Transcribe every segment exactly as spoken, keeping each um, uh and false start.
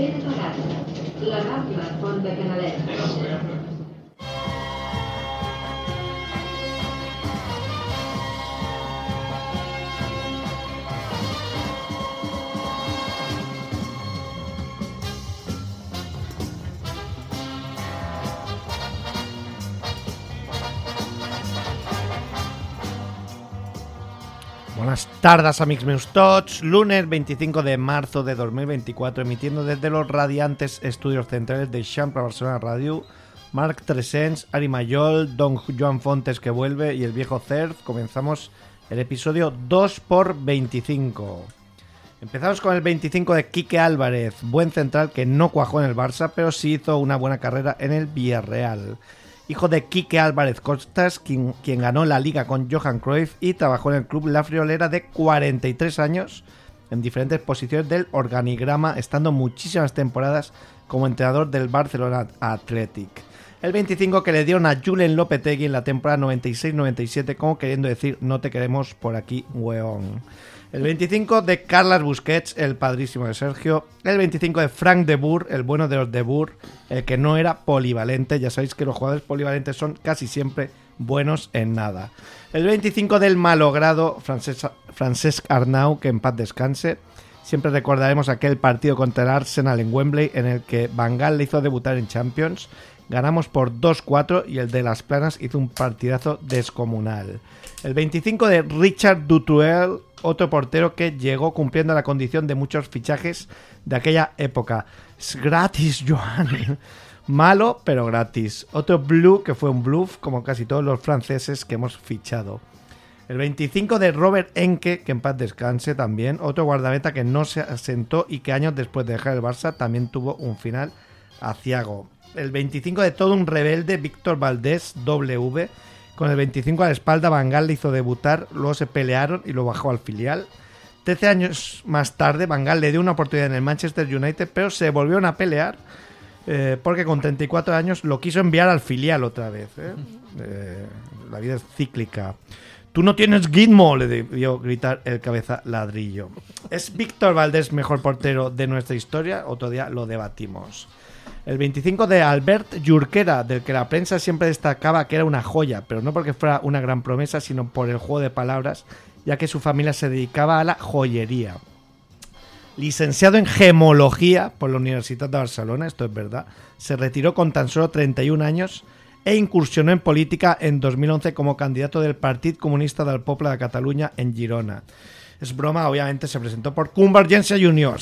Ben pagats. La ràdio es Pont de Canalet. Buenas tardes, amics meus tots. Lunes veinticinco de marzo de dos mil veinticuatro, emitiendo desde los radiantes estudios centrales de Xampla Barcelona Radio. Marc trescientos, Ari Mayol, Don Joan Fontes que vuelve y el viejo Cerf. Comenzamos el episodio dos por veinticinco. Empezamos con el veinticinco de Quique Álvarez, buen central que no cuajó en el Barça, pero sí hizo una buena carrera en el Villarreal. Hijo de Quique Álvarez Costas, quien, quien ganó la liga con Johan Cruyff y trabajó en el club La Friolera de cuarenta y tres años en diferentes posiciones del organigrama, estando muchísimas temporadas como entrenador del Barcelona Athletic. El veinticinco que le dieron a Julen Lopetegui en la temporada noventa y seis noventa y siete, como queriendo decir no te queremos por aquí, weón. El veinticinco de Carles Busquets, el padrísimo de Sergio. El veinticinco de Frank de Boer, el bueno de los de Boer, el que no era polivalente. Ya sabéis que los jugadores polivalentes son casi siempre buenos en nada. El veinticinco del malogrado Francesc, Francesc Arnau, que en paz descanse. Siempre recordaremos aquel partido contra el Arsenal en Wembley en el que Van Gaal le hizo debutar en Champions. Ganamos por dos cuatro y el de Las Planas hizo un partidazo descomunal. El veinticinco de Richard Dutuel, otro portero que llegó cumpliendo la condición de muchos fichajes de aquella época. Es gratis, Joan. Malo, pero gratis. Otro blue que fue un bluff, como casi todos los franceses que hemos fichado. El veinticinco de Robert Enke, que en paz descanse también. Otro guardameta que no se asentó y que años después de dejar el Barça también tuvo un final aciago. El veinticinco de todo un rebelde, Víctor Valdés, W. Con el veinticinco a la espalda, Van Gaal le hizo debutar, luego se pelearon y lo bajó al filial. trece años más tarde, Van Gaal le dio una oportunidad en el Manchester United, pero se volvieron a pelear eh, porque con treinta y cuatro años lo quiso enviar al filial otra vez. ¿eh? Eh, la vida es cíclica. Tú no tienes Gitmo, le debió gritar el cabeza ladrillo. ¿Es Víctor Valdés mejor portero de nuestra historia? Otro día lo debatimos. El veinticinco de Albert Jurquera, del que la prensa siempre destacaba que era una joya, pero no porque fuera una gran promesa, sino por el juego de palabras, ya que su familia se dedicaba a la joyería. Licenciado en gemología por la Universitat de Barcelona, esto es verdad, se retiró con tan solo treinta y un años e incursionó en política en dos mil once como candidato del Partit Comunista del Poble de Cataluña en Girona. Es broma, obviamente se presentó por Convergència i Unió.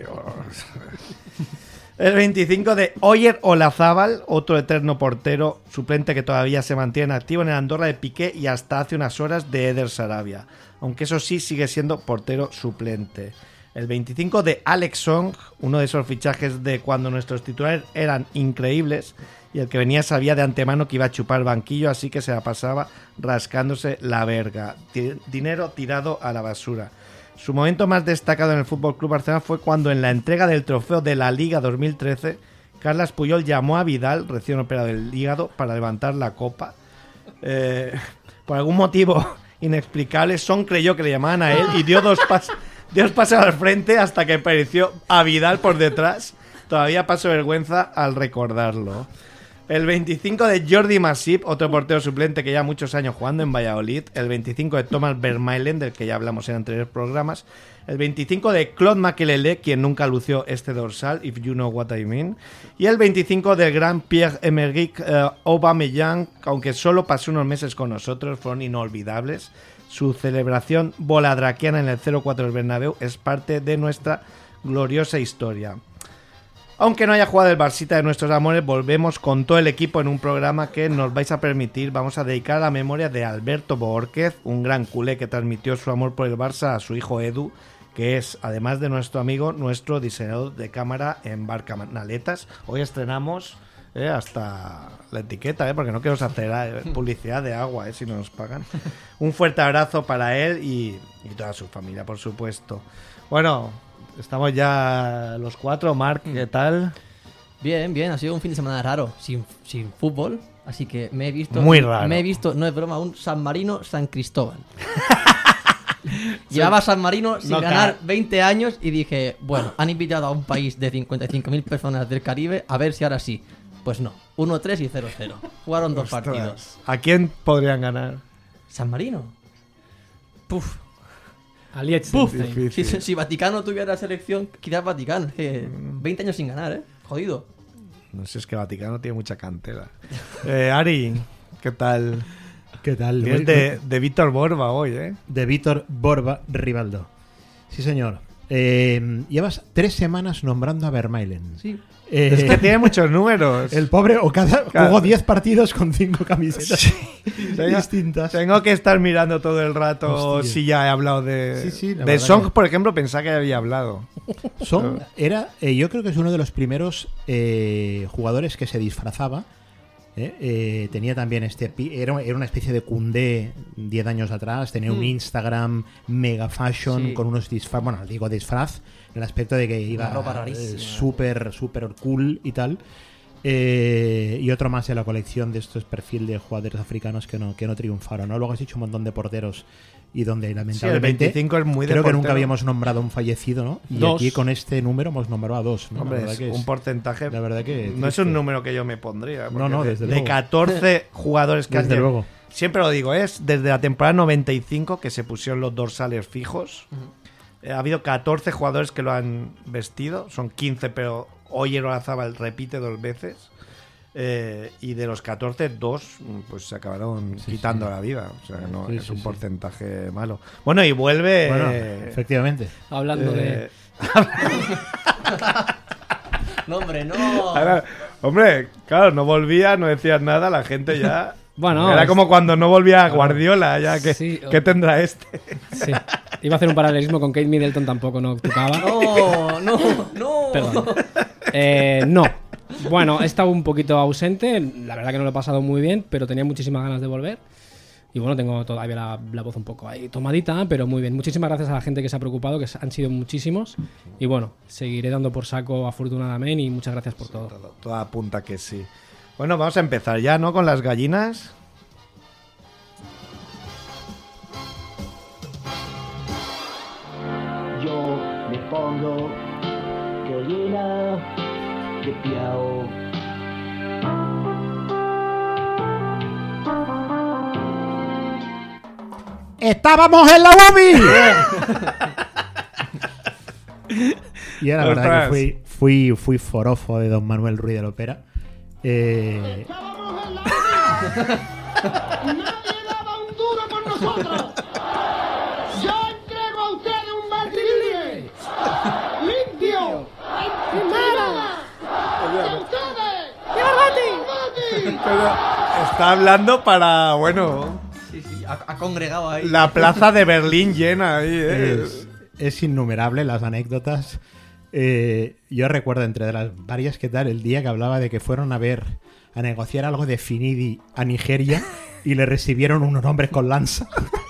El veinticinco de Oyer Olazábal, otro eterno portero suplente que todavía se mantiene activo en el Andorra de Piqué y hasta hace unas horas de Eder Sarabia, aunque eso sí sigue siendo portero suplente. El veinticinco de Alex Song, uno de esos fichajes de cuando nuestros titulares eran increíbles y el que venía sabía de antemano que iba a chupar banquillo, así que se la pasaba rascándose la verga. T- dinero tirado a la basura. Su momento más destacado en el F C Barcelona fue cuando en la entrega del trofeo de la Liga dos mil trece, Carles Puyol llamó a Vidal, recién operado del hígado, para levantar la copa. Eh, por algún motivo inexplicable, Son creyó que le llamaban a él y dio dos, pas- dio dos pasos al frente hasta que apareció a Vidal por detrás. Todavía paso vergüenza al recordarlo. El veinticinco de Jordi Masip, otro portero suplente que ya muchos años jugando en Valladolid. El veinticinco de Thomas Vermaelen, del que ya hablamos en anteriores programas. El veinticinco de Claude Makelele, quien nunca lució este dorsal, if you know what I mean. Y el veinticinco del gran Pierre-Emerick uh, Aubameyang, aunque solo pasó unos meses con nosotros, fueron inolvidables. Su celebración boladraquiana en el cero cuatro del Bernabéu es parte de nuestra gloriosa historia. Aunque no haya jugado el Barcita de nuestros amores, volvemos con todo el equipo en un programa que nos vais a permitir. Vamos a dedicar a la memoria de Alberto Boórquez, un gran culé que transmitió su amor por el Barça a su hijo Edu, que es, además de nuestro amigo, nuestro diseñador de cámara en Barcanaletas. Hoy estrenamos eh, hasta la etiqueta, eh, porque no quiero hacer eh, publicidad de agua, eh, si no nos pagan. Un fuerte abrazo para él y, y toda su familia, por supuesto. Bueno, estamos ya los cuatro. Marc, ¿qué tal? Bien, bien, ha sido un fin de semana raro, sin, sin fútbol, así que me he visto... Muy raro. Me he visto, no es broma, un San Marino San Cristóbal. Llevaba San Marino sin No, ganar ca- veinte años y dije, bueno, han invitado a un país de cincuenta y cinco mil personas del Caribe, a ver si ahora sí. Pues no, uno tres y cero cero. Jugaron dos Ostras, partidos. ¿A quién podrían ganar? ¿San Marino? Puf, A puf. Liechtenstein. Si, si Vaticano tuviera selección, quizás Vaticano. Es que veinte años sin ganar, ¿eh? Jodido. No sé, es que Vaticano tiene mucha cantera. Eh, Ari, ¿qué tal? ¿Qué tal? Vienes de, de Víctor Borba hoy, ¿eh? De Víctor Borba Rivaldo. Sí, señor. Eh, llevas tres semanas nombrando a Vermaelen. Sí. Eh, Es que tiene muchos números. el pobre Okada Claro. jugó diez partidos con cinco camisetas Sí. Tengo, distintas. tengo que estar mirando todo el rato Hostia. si ya he hablado de... Sí, sí, la de verdad Song, que- por ejemplo, pensaba que había hablado. Son, era, eh, yo creo que es uno de los primeros eh, jugadores que se disfrazaba. ¿eh? Eh, tenía también este. pi- Era, era una especie de Koundé diez años atrás. Tenía un Instagram mega fashion Sí. con unos disfraz. Bueno, digo disfraz, en el aspecto de que iba ropa eh, rarísima. súper, súper cool y tal. Eh, y otro más de la colección de estos perfil de jugadores africanos que no, que no triunfaron, ¿no? Luego has dicho un montón de porteros y donde Sí, el lamentablemente veinticinco es muy de creo que nunca portero. habíamos nombrado a un fallecido, ¿no? Y Dos. aquí con este número hemos nombrado a dos, ¿no? Hombre, La verdad es que es- un porcentaje... la verdad que no es triste. un número que yo me pondría. porque no, de, desde de luego. catorce jugadores que han Desde llegado- luego. Siempre lo digo, es desde la temporada noventa y cinco que se pusieron los dorsales fijos. Eh, ha habido catorce jugadores que lo han vestido. Son quince, pero hoy Eroazabal repite dos veces. Eh, y de los catorce, dos mm, pues se acabaron quitando la vida. O sea, no Sí, es sí, un sí. porcentaje malo. Bueno, y vuelve... Bueno, eh, efectivamente. Hablando de. eh, No, hombre, no. ahora, hombre, claro, no volvía, no decías nada, la gente ya... Bueno, Era es- como cuando no volvía Guardiola, ya que Sí, ¿qué o- tendrá este? Sí. Iba a hacer un paralelismo con Kate Middleton, tampoco no tocaba. No, no, no. Perdón. Eh, no. Bueno, he estado un poquito ausente. La verdad que no lo he pasado muy bien, pero tenía muchísimas ganas de volver. Y bueno, tengo todavía la, la voz un poco ahí tomadita, pero muy bien. Muchísimas gracias a la gente que se ha preocupado, que han sido muchísimos. Y bueno, seguiré dando por saco afortunadamente y muchas gracias por todo. Todo, todo apunta que sí. Bueno, vamos a empezar ya, ¿no? Con las gallinas. Yo me pongo gallina de piao. ¡Estábamos en la UBI! Y era la verdad Ostras. que fui, fui, fui forofo de don Manuel Ruiz de la Opera. Eh, Nadie daba un duro por nosotros. Yo entrego a ustedes un Martín libre, limpio, sin nada. ¡De ustedes! ¡Viva Pero está hablando para, bueno, Sí, sí, ha, ha congregado ahí. la plaza de Berlín llena ahí, ¿eh? es, es innumerable las anécdotas. Eh, yo recuerdo entre de las varias que tal el día que hablaba de que fueron a ver a negociar algo de Finidi a Nigeria y le recibieron unos hombres con lanza.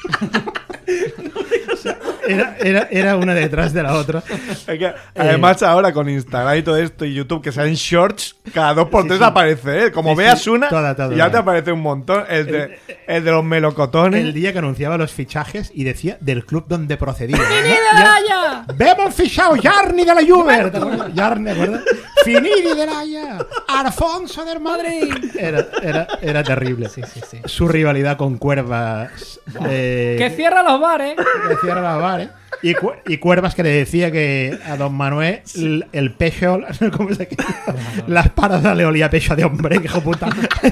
O sea, era, era, era una detrás de la otra. Es que, además, ahora con Instagram y todo esto y YouTube, que salen shorts, cada dos por Sí, tres sí. aparece, ¿eh? Como Sí, sí, veas una, toda, toda, ya toda. te aparece un montón. El de, el de los melocotones. El día que anunciaba los fichajes y decía del club donde procedía. Ya- ¡Vemos fichado Yarni de la Juve! ¿Te acuerdas? Yarni, ¿te acuerdas? Finidi de la Haya, Alfonso del Madrid. Era, era, era terrible. Sí, sí, sí. Su rivalidad con Cuervas. eh, ¡Que cierra los bares! que cierra las bares. Y, Cu- y Cuervas que le decía que a don Manuel el, el pecho, ¿cómo se llama? Las paradas le olía a pecho de hombre, que hijo puta.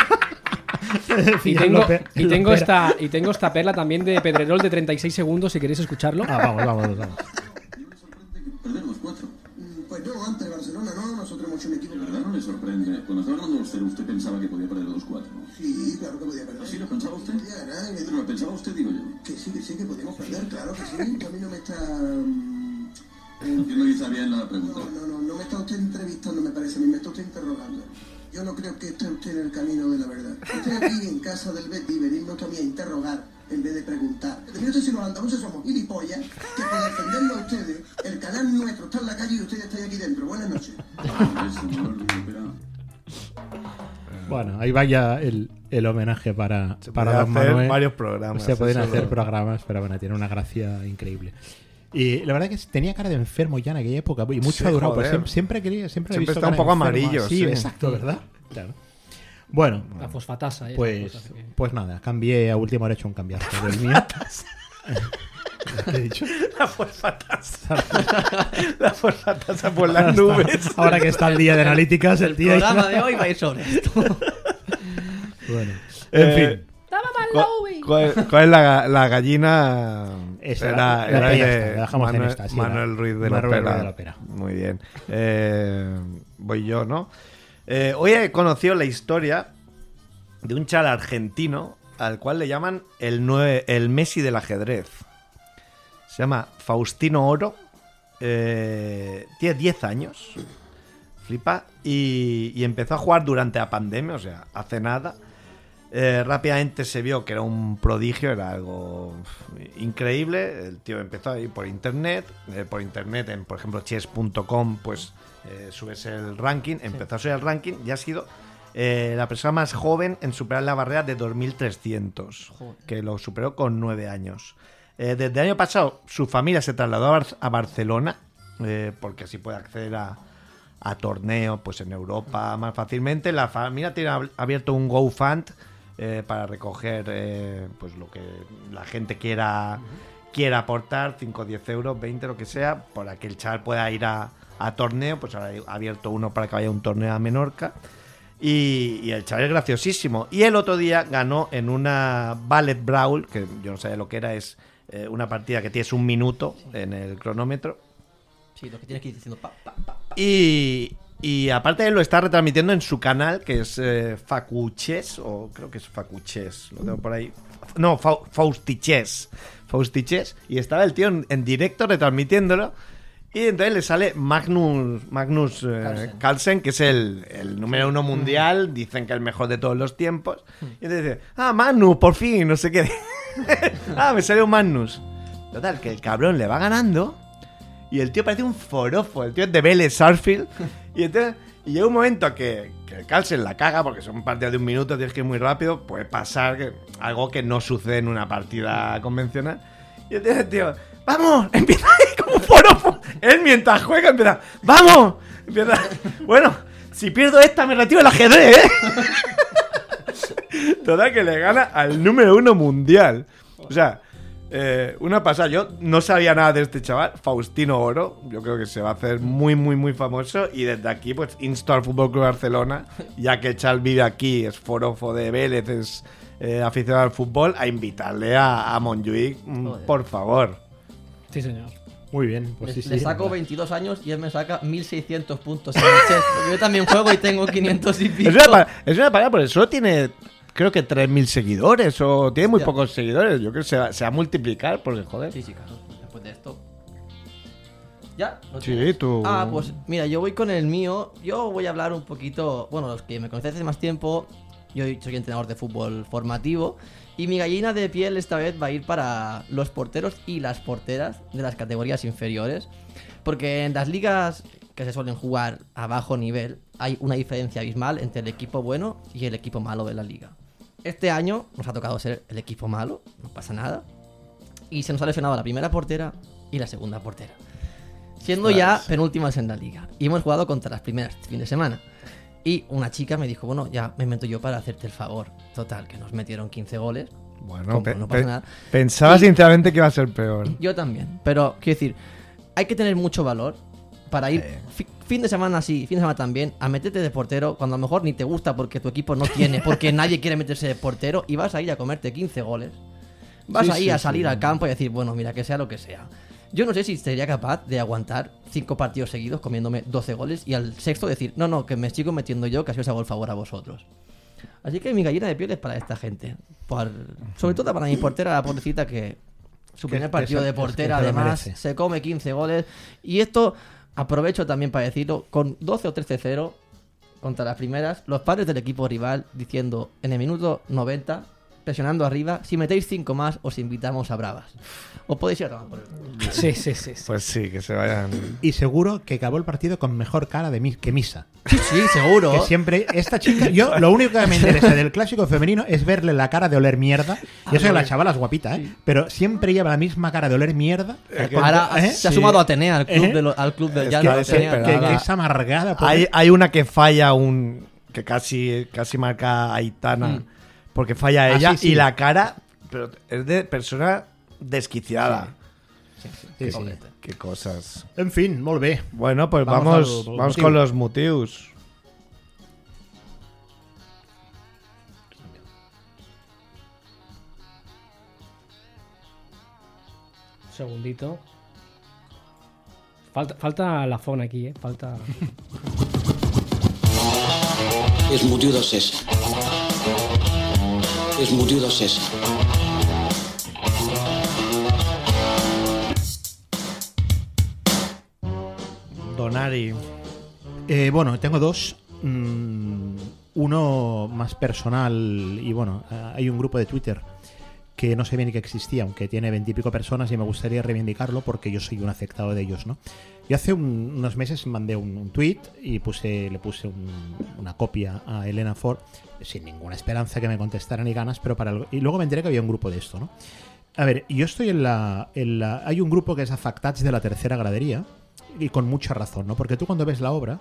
Y tengo, y, tengo esta, y tengo esta perla también de Pedrerol de treinta y seis segundos, si queréis escucharlo. Ah, vamos, vamos, vamos. Perdemos cuatro. Pues no, antes de Barcelona, ¿no? Nosotros hemos hecho un equipo. ¿De verdad no le sorprende? Cuando estaba hablando de usted, usted pensaba que podía perder dos cuatro. Sí, claro que podía perder. ¿Así lo pensaba usted? Podía ganar, y me dijo ¿Lo pensaba usted, digo yo? que sí, que sí, que podíamos perder, claro que sí. Que a mí no me está... mm, eh, ¿Quién no hizo bien la pregunta? No, no, no, no me está usted entrevistando, me parece a mí, me está usted interrogando. Yo no creo que esté usted en el camino de la verdad. Usted aquí en casa del Betty venirnos a mí a interrogar en vez de preguntar. Mire usted si los andaluces somos gilipollas, que por defenderlo a ustedes, el canal nuestro está en la calle y ustedes están aquí dentro. Buenas noches. Eso, no lo espera. Bueno, ahí vaya el, el homenaje para, Se para podían Don hacer Manuel. varios programas. Se pueden eso hacer lo- programas, pero bueno, tiene una gracia increíble. Y la verdad que tenía cara de enfermo ya en aquella época y mucho Sí, ha durado. Pues joder. siempre, siempre, quería, siempre, he Siempre visto está un cara de poco enfermo. amarillo, Sí, sí. exacto, ¿verdad? Claro. Bueno, La fosfatasa. ¿eh? pues, Esa cosa que- pues nada, cambié a último hora he hecho un cambiazo del mío. ¿Qué he dicho? La fosfatasa. La fosfatasa por las nubes. Ahora que está el día de analíticas, el El tío. programa de hoy va a ir sobre esto. Bueno, En en fin. fin. ¿Cuál, cuál- cuál es la, la gallina? Esa, Era, la- era la- de ya está, la dejamos en Manuel, esta, sí, Manuel la- Ruiz de la Manuel Ruiz Opera. de la Opera. Muy bien. Eh, voy yo, ¿no? Eh, hoy he conocido la historia de un chaval argentino al cual le llaman el, nue- el Messi del ajedrez. Se llama Faustino Oro. Eh, tiene diez años. Flipa. Y, y empezó a jugar durante la pandemia, o sea, hace nada. Eh, rápidamente se vio que era un prodigio, era algo uf, increíble. El tío empezó a ir por internet. Eh, por internet, en por ejemplo chess punto com, pues eh, subes el ranking. Empezó a subir el ranking y ha sido eh, la persona más joven en superar la barrera de dos mil trescientos, Joder. que lo superó con nueve años. Eh, desde el año pasado su familia se trasladó a, Bar- a Barcelona, eh, porque así puede acceder a, a torneos pues en Europa más fácilmente. La familia tiene ab- abierto un GoFund eh, para recoger eh, pues lo que la gente quiera quiera aportar, cinco, diez euros, veinte, lo que sea, para que el chaval pueda ir a, a torneo. Pues ahora ha abierto uno para que vaya a un torneo a Menorca. Y, y el chaval es graciosísimo. Y el otro día ganó en una Ballet Brawl, que yo no sabía lo que era, es eh, una partida que tienes un minuto en el cronómetro. Sí, lo que tienes que ir diciendo. Pa, pa, pa. Y, y aparte él lo está retransmitiendo en su canal, que es eh, Facuches, o creo que es Facuches, lo tengo por ahí. No, Fa- Faustiches. Faustiches. Y estaba el tío en, en directo retransmitiéndolo. Y entonces le sale Magnus, Magnus eh, Carlsen. Carlsen, que es el, el número uno mundial. Dicen que es el mejor de todos los tiempos. Y entonces dice, ah, Magnus, por fin, no sé qué. Ah, me salió Magnus. Total, que el cabrón le va ganando. Y el tío parece un forofo. El tío es de Vélez Sarsfield. Y entonces y llega un momento que, que el Carlsen la caga, porque son partidas de un minuto, tienes que ir muy rápido. Puede pasar que, algo que no sucede en una partida convencional. Y entonces el tío, ¡vamos! Empieza ahí como un forofo. Él mientras juega empieza, ¡vamos! Empieza, bueno, si pierdo esta me retiro el ajedrez, ¿eh? Total, que le gana al número uno mundial. O sea, eh, una pasada. Yo no sabía nada de este chaval, Faustino Oro. Yo creo que se va a hacer muy, muy, muy famoso. Y desde aquí, pues, insto al Fútbol Club Barcelona, ya que el chaval vive aquí, es forofo de Vélez, es eh, aficionado al fútbol, a invitarle a, a Montjuic, mm, Joder. por favor. Sí, señor. Muy bien, pues le, sí, le sí. saco veintidós años y él me saca mil seiscientos puntos en el chess. Porque yo también juego y tengo quinientos y pico. Es una, pa- es una parada, porque solo tiene, creo que tres mil seguidores, o tiene muy Hostia. pocos seguidores. Yo creo que se va, se va a multiplicar, porque joder. Sí, sí, claro. Después de esto. ¿Ya? ¿Lo Sí, tienes? tú. Ah, pues mira, yo voy con el mío. Yo voy a hablar un poquito. Bueno, los que me conocen hace más tiempo, yo soy entrenador de fútbol formativo. Y mi gallina de piel esta vez va a ir para los porteros y las porteras de las categorías inferiores. Porque en las ligas que se suelen jugar a bajo nivel hay una diferencia abismal entre el equipo bueno y el equipo malo de la liga. Este año nos ha tocado ser el equipo malo, no pasa nada. Y se nos ha lesionado la primera portera y la segunda portera. Siendo ya penúltimas en la liga. Y hemos jugado contra las primeras este fin de semana. Y una chica me dijo, bueno, ya me meto yo para hacerte el favor. Total, que nos metieron quince goles. Bueno, Como pe- no pasa pe- nada. pensaba Y- sinceramente que iba a ser peor. Yo también. Pero, quiero decir, hay que tener mucho valor para ir fi- fin de semana así, fin de semana también, a meterte de portero cuando a lo mejor ni te gusta porque tu equipo no tiene, porque nadie quiere meterse de portero y vas a ir a comerte quince goles. Vas Sí, ahí sí, a salir sí. al campo y decir, bueno, mira, que sea lo que sea. Yo no sé si sería capaz de aguantar cinco partidos seguidos comiéndome doce goles y al sexto decir, no, no, que me sigo metiendo yo, que así os hago el favor a vosotros. Así que mi gallina de piel es para esta gente. Por- sobre todo para mi portera, la pobrecita que su Que- primer que partido se- de que portera se lo además merece. se come quince goles. Y esto aprovecho también para decirlo, con doce o trece cero contra las primeras, los padres del equipo rival diciendo en el minuto noventa, presionando arriba. Si metéis cinco más, os invitamos a bravas. Os podéis ir a tomar por el... Sí, sí, sí. sí. Pues sí, que se vayan. Y seguro que acabó el partido con mejor cara de mi- que Misa. Sí, sí, seguro. Que siempre, esta chica, yo lo único que me interesa del clásico femenino es verle la cara de oler mierda. Y eso que la chavala es guapita, ¿eh? Pero siempre lleva la misma cara de oler mierda. Ahora ¿Eh? se ha Sí. sumado a Atenea, al club, ¿Eh? de lo- al club del Es llano. que de es Atenea. desesperada. Que, que es amargada. pobre. Hay, hay una que falla un. que casi, casi marca a Aitana. Mm. Porque falla Ah, ella sí, sí. y la cara. Pero es de persona desquiciada. Sí, Qué, sí. qué cosas. En fin, molt bé. Bueno, pues Vamos vamos, al- al vamos motiu. con los motivos. Segundito. Falta, falta la fauna aquí, ¿eh? Falta... És motiu de cés. És motiu de cés. Donari. Eh, bueno, tengo dos. Mm, uno más personal y bueno, eh, hay un grupo de Twitter que no sabía ni que existía, aunque tiene veintipico personas y me gustaría reivindicarlo porque yo soy un afectado de ellos, ¿no? Yo hace un- unos meses mandé un, un tweet y puse, le puse un- una copia a Elena Ford sin ninguna esperanza que me contestara ni ganas, pero para algo- y luego me enteré que había un grupo de esto, ¿no? A ver, yo estoy en la, en la... Hay un grupo que es Afectats de la tercera gradería y con mucha razón, ¿no? Porque tú cuando ves la obra,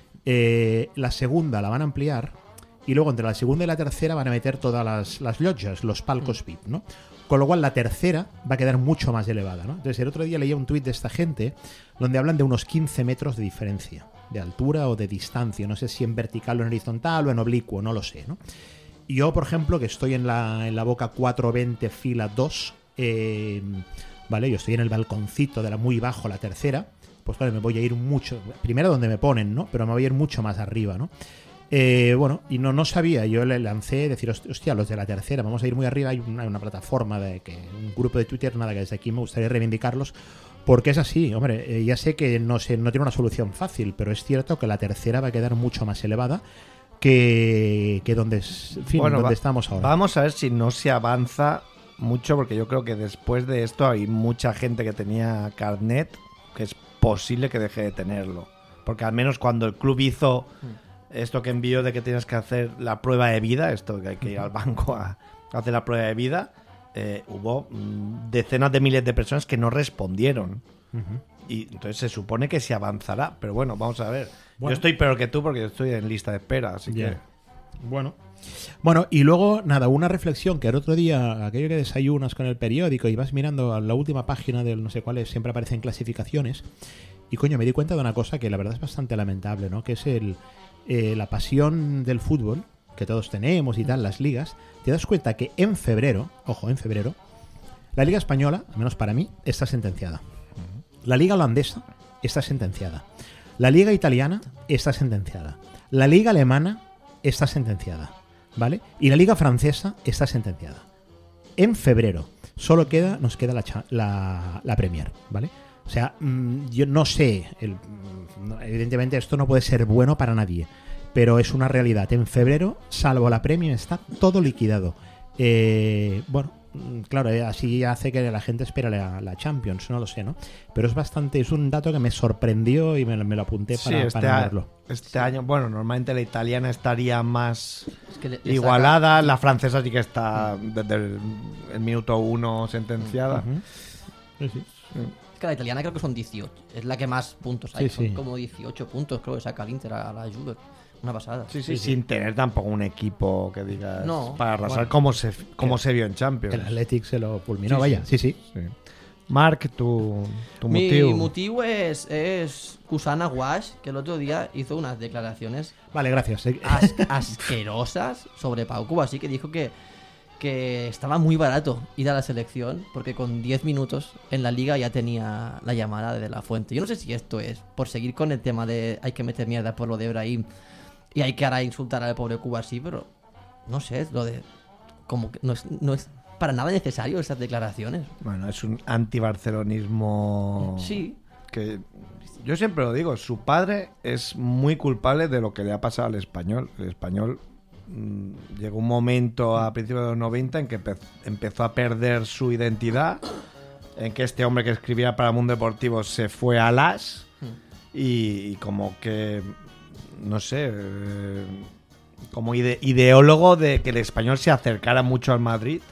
eh, la segunda la van a ampliar y luego entre la segunda y la tercera van a meter todas las, las llotjas, los palcos V I P, ¿no? Con lo cual la tercera va a quedar mucho más elevada, ¿no? Entonces el otro día leía un tuit de esta gente donde hablan de unos quince metros de diferencia, de altura o de distancia, no sé si en vertical o en horizontal o en oblicuo, no lo sé, ¿no? Y yo, por ejemplo, que estoy en la, en la boca cuatrocientos veinte fila dos, eh, ¿vale? Yo estoy en el balconcito de la muy bajo, la tercera, pues claro, me voy a ir mucho, primero donde me ponen, ¿no? Pero me voy a ir mucho más arriba, ¿no? Eh, bueno, y no, no sabía, yo le lancé decir, hostia, los de la tercera, vamos a ir muy arriba, hay una, una plataforma de que un grupo de Twitter, nada, que desde aquí me gustaría reivindicarlos, porque es así, hombre, eh, ya sé que no, sé, no tiene una solución fácil, pero es cierto que la tercera va a quedar mucho más elevada que, que donde, es- en fin, Bueno, donde va- estamos ahora. Vamos a ver si no se avanza mucho, porque yo creo que después de esto hay mucha gente que tenía carnet que es posible que deje de tenerlo. Porque al menos cuando el club hizo esto que envió de que tienes que hacer la prueba de vida, esto que hay que ir al banco a hacer la prueba de vida, eh, hubo mm, decenas de miles de personas que no respondieron. Y entonces se supone que se avanzará. Pero bueno, vamos a ver. Bueno. Yo estoy peor que tú porque yo estoy en lista de espera, así Ya. que... Bueno. Bueno, y luego, nada, una reflexión que el otro día, aquello que desayunas con el periódico y vas mirando a la última página del no sé cuál es, siempre aparecen clasificaciones. Y coño, me di cuenta de una cosa que la verdad es bastante lamentable, ¿no? Que es el eh, la pasión del fútbol que todos tenemos y tal, las ligas. Te das cuenta que en febrero, ojo, en febrero, la Liga Española, al menos para mí, está sentenciada. La Liga Holandesa está sentenciada. La Liga Italiana está sentenciada. La Liga Alemana está sentenciada. ¿Vale? Y la Liga Francesa está sentenciada. En febrero solo queda, nos queda la, cha- la, la Premier, ¿vale? O sea, mmm, yo no sé, el, no, evidentemente esto no puede ser bueno para nadie, pero es una realidad. En febrero, salvo la Premier, está todo liquidado. Eh, bueno, mm, claro, eh, así hace que la gente espere la, la Champions, no lo sé, ¿no? Pero es bastante, es un dato que me sorprendió y me, lo- me lo apunté Sí, para, este, para a- verlo. este año, bueno, normalmente la italiana estaría más Es que le- le igualada, la francesa sí que está desde el, el minuto uno sentenciada. Ujú. Sí, sí. Es que la italiana creo que son dieciocho. Es la que más puntos hay. Sí, son sí. como dieciocho puntos, creo que saca el Inter a la Juve. Una pasada. Sí, sí, sin tener tampoco un equipo que digas No, para arrasar bueno. como se como se vio en Champions. El Athletic se lo fulminó, Sí, vaya, sí, sí. Sí. Marc, tu, tu Mi motivo. motivo es, es Kusana Wash, que el otro día hizo unas declaraciones Vale, gracias. Eh, as- asquerosas sobre Pau Cuba. Así que dijo que, que estaba muy barato ir a la selección porque con diez minutos en la liga ya tenía la llamada de La Fuente. Yo no sé si esto es por seguir con el tema de hay que meter mierda por lo de Brahim y hay que ahora insultar al pobre Cuba así, pero no sé, lo de como que no es, no es para nada necesario esas declaraciones. Bueno, es un antibarcelonismo Sí. que yo siempre lo digo, su padre es muy culpable de lo que le ha pasado al español. El español mm, llegó un momento a principios de los noventa en que empe- empezó a perder su identidad, en que este hombre que escribía para Mundo Deportivo se fue a las y, y como que, no sé, eh, como ide- ideólogo de que el español se acercara mucho al Madrid.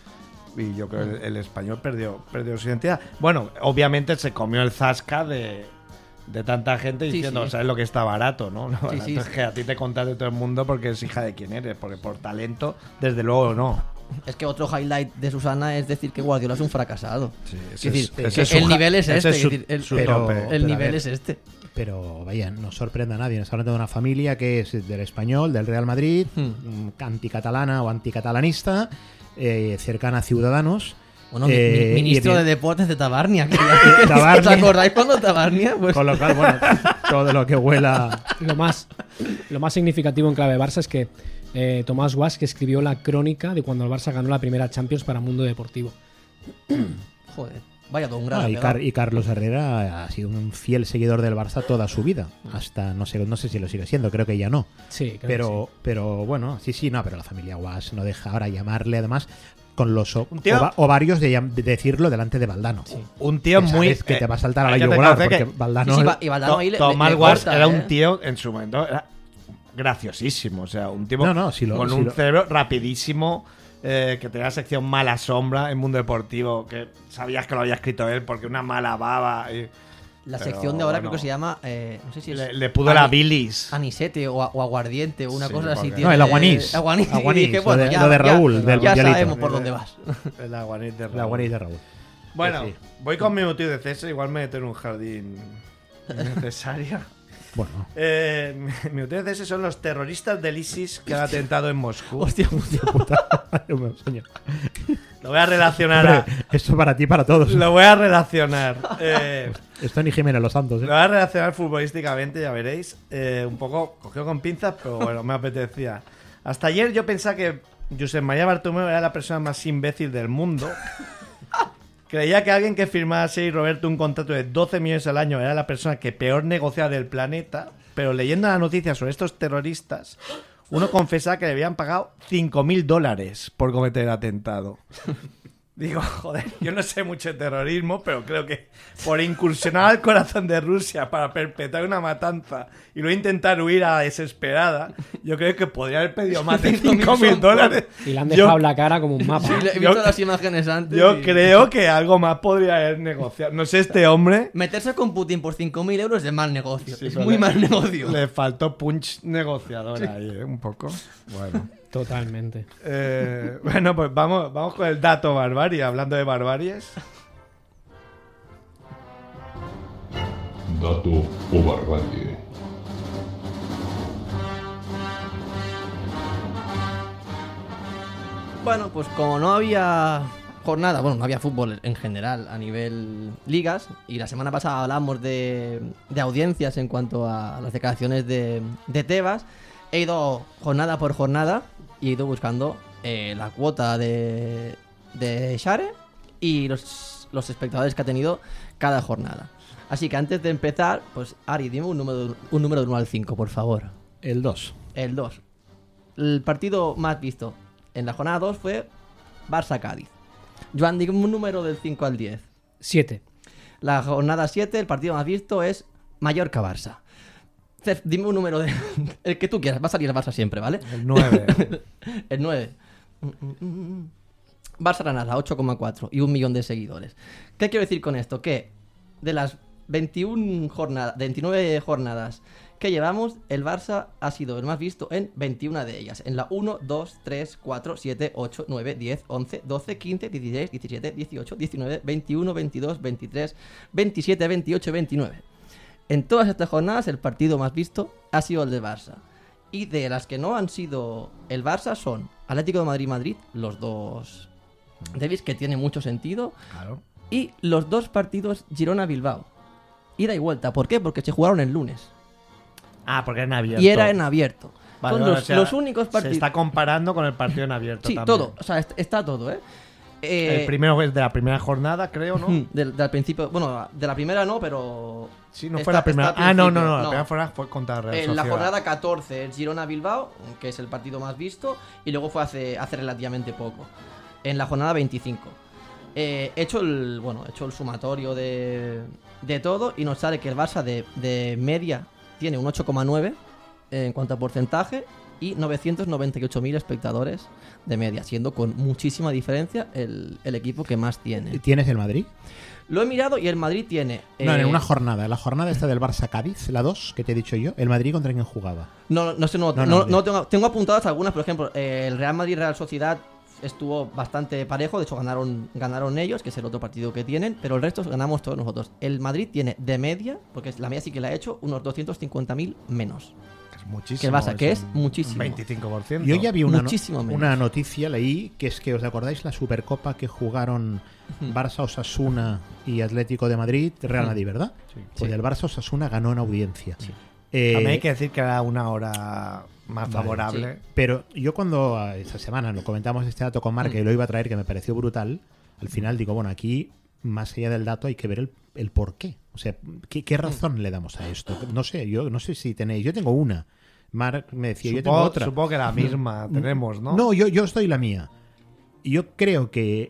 Y yo creo que el, el español perdió, perdió su identidad. Bueno, obviamente se comió el zasca de, de tanta gente Sí, diciendo, sí. ¿sabes lo que está barato? ¿No? Lo Sí, barato sí, es sí. que a ti te contas de todo el mundo porque es hija de quién eres, porque por talento, desde luego no. Es que otro highlight de Susana es decir que Guardiola es un fracasado. Sí, Es ese decir, es- que ese es su el ja- nivel es ese este. es su- es decir, el, su el- tope. el Pero a nivel ver. es este. Pero vaya, no sorprende a nadie. Nos hablando de una familia que es del español, del Real Madrid, Hmm. mm, anticatalana o anticatalanista, eh, cercana a Ciudadanos. Bueno, mi- eh, mi- ministro y de bien- Deportes de Tabarnia. que- Tabarnia. ¿Os acordáis cuando Tabarnia? Pues, Con lo cual, bueno, todo lo que huela. Lo más, lo más significativo en clave Barça es que eh, Tomás Guas, que escribió la crónica de cuando el Barça ganó la primera Champions para Mundo Deportivo. joder, vaya don gran Ah, y, Car- y Carlos Herrera ha sido un fiel seguidor del Barça toda su vida. Hasta, no sé, no sé si lo sigue siendo, creo que ya no. Sí, creo Pero, pero bueno, sí, sí, no, pero la familia Guas no deja ahora llamarle, además, con los o- Un tío- ova- ovarios de, llam- de decirlo delante de Valdano. Un tío Que muy... sabes que eh, te va a saltar a la hay que yugular, reconocer porque que Valdano... Sí, sí, va- y Valdano To- ahí le- Tomás le Guas corta, era ¿eh? un tío, en su momento, era graciosísimo. O sea, un tipo No, no, si lo- con si un lo- cerebro rapidísimo, eh, que tenía la sección Mala Sombra en Mundo Deportivo, que sabías que lo había escrito él porque una mala baba. y- La pero, sección de ahora bueno, creo que se llama. Eh, no sé si es. Le, le pudo la Ani- bilis. Anisete o, a- o aguardiente o una Sí, cosa así. porque- tiene- No, el aguanís. Aguanís. Aguanís, Y dije, lo bueno, de- ya, lo de ya- Raúl, del ya mundialito. sabemos por dónde vas. El aguanís de La Raúl. guanís de Raúl. Bueno, Sí, sí. voy con mi motivo de cese. Igual me meto en un jardín innecesario. Bueno, Eh, mi, mi motivo de cese son los terroristas del ISIS que han atentado en Moscú. Hostia, hostia. Dios mío, señor. Lo voy a relacionar. a- Hombre, esto para ti, para todos. lo voy a relacionar. Eh, Esto ni Jiménez Los Santos, Lo ¿eh? voy a relacionar futbolísticamente, ya veréis. Eh, un poco cogido con pinzas, pero bueno, me apetecía. Hasta ayer yo pensaba que Josep María Bartomeu era la persona más imbécil del mundo. Creía que alguien que firmara y Roberto un contrato de doce millones al año era la persona que peor negociaba del planeta. Pero leyendo la noticia sobre estos terroristas, uno confesaba que le habían pagado cinco mil dólares por cometer el atentado. Digo, joder, yo no sé mucho de terrorismo, pero creo que por incursionar al corazón de Rusia para perpetrar una matanza y luego intentar huir a la desesperada, yo creo que podría haber pedido más de cinco mil dólares. Y le han Yo- dejado la cara como un mapa. Sí, le- he Yo- visto las imágenes antes. Yo y- creo que algo más podría haber negociado. No sé, este hombre Meterse con Putin por cinco mil euros es mal negocio. Sí, es pero muy le- mal negocio. le faltó punch negociador ahí, ¿eh? Un poco. Bueno. Totalmente. Eh, bueno, pues vamos, vamos con el dato barbarie. Hablando de barbaries. Dato o barbarie. Bueno, pues como no había jornada, bueno, no había fútbol en general a nivel ligas, y la semana pasada hablamos de, de audiencias en cuanto a las declaraciones de, de Tebas, he ido jornada por jornada y he ido buscando eh, la cuota de, de Share y los, los espectadores que ha tenido cada jornada. Así que antes de empezar, pues Ari, dime un número, un número de uno al cinco, por favor. El dos. El dos. El partido más visto en la jornada dos fue Barça-Cádiz. Joan, dime un número del cinco al diez. Siete. La jornada siete, el partido más visto es Mallorca-Barça. Cef, dime un número de... el que tú quieras, va a salir el Barça siempre, ¿vale? El nueve. El nueve. Barça-Granada, ocho coma cuatro y un millón de seguidores. ¿Qué quiero decir con esto? Que de las veintiuna jornadas, veintinueve jornadas que llevamos, el Barça ha sido el más visto en veintiuna de ellas. En la uno, dos, tres, cuatro, siete, ocho, nueve, diez, once, doce, quince, dieciséis, diecisiete, dieciocho, diecinueve, veintiuno, veintidós, veintitrés, veintisiete, veintiocho, veintinueve. En todas estas jornadas el partido más visto ha sido el de Barça. Y de las que no han sido el Barça son Atlético de Madrid-Madrid, los dos derbis, que tiene mucho sentido, Claro. y los dos partidos Girona-Bilbao. Ida y vuelta. ¿Por qué? Porque se jugaron el lunes. Ah, porque era en abierto. Y era en abierto. Vale, Son vale, los, o sea, los únicos Se partidos. está comparando con el partido en abierto Sí, también. todo. O sea, est- está todo, ¿eh? Eh, el primero es de la primera jornada, creo, ¿no? Del, del principio, bueno, de la primera no, pero... Sí, no está- fue la primera. está al Ah, no, no, principio. no, la primera jornada fue contra la Real En la Sociedad. jornada catorce, el Girona-Bilbao, que es el partido más visto, y luego fue hace, hace relativamente poco, en la jornada veinticinco. Eh, he hecho el, bueno, he hecho el sumatorio de, de todo y nos sale que el Barça de, de media tiene un ocho coma nueve en cuanto a porcentaje y novecientos noventa y ocho mil espectadores de media, siendo con muchísima diferencia el, el equipo que más tiene. ¿Tienes el Madrid? Lo he mirado y el Madrid tiene... No, en eh, una jornada. La jornada esta del Barça-Cádiz, la dos, que te he dicho yo. ¿El Madrid contra quién jugaba? No, no sé, no, No, no, no, no tengo, tengo apuntadas algunas, por ejemplo, eh, el Real Madrid-Real Sociedad estuvo bastante parejo, de hecho ganaron, ganaron ellos, que es el otro partido que tienen, pero el resto ganamos todos nosotros. El Madrid tiene de media, porque la media sí que la ha hecho, unos doscientos cincuenta mil menos. Es muchísimo. Que el Barça, que es un muchísimo. veinticinco por ciento. Yo ya vi una, no- Muchísimo menos. una noticia, leí, que es que, ¿os acordáis la Supercopa que jugaron Barça, Osasuna y Atlético de Madrid, Real Madrid, verdad? Pues Sí. el Barça Osasuna ganó en audiencia. Sí. Eh, También hay que decir que era una hora más Vale, favorable. sí. Pero yo cuando eh, esta semana lo comentamos este dato con Marc Mm. y lo iba a traer, que me pareció brutal, al final digo, bueno, aquí más allá del dato hay que ver el, el por qué. O sea, ¿qué, qué razón le damos a esto? No sé, yo no sé si tenéis, yo tengo una. Marc me decía, yo tengo Supongo, otra. supongo que la misma tenemos, ¿no? No, yo, yo os doy la mía. Yo creo que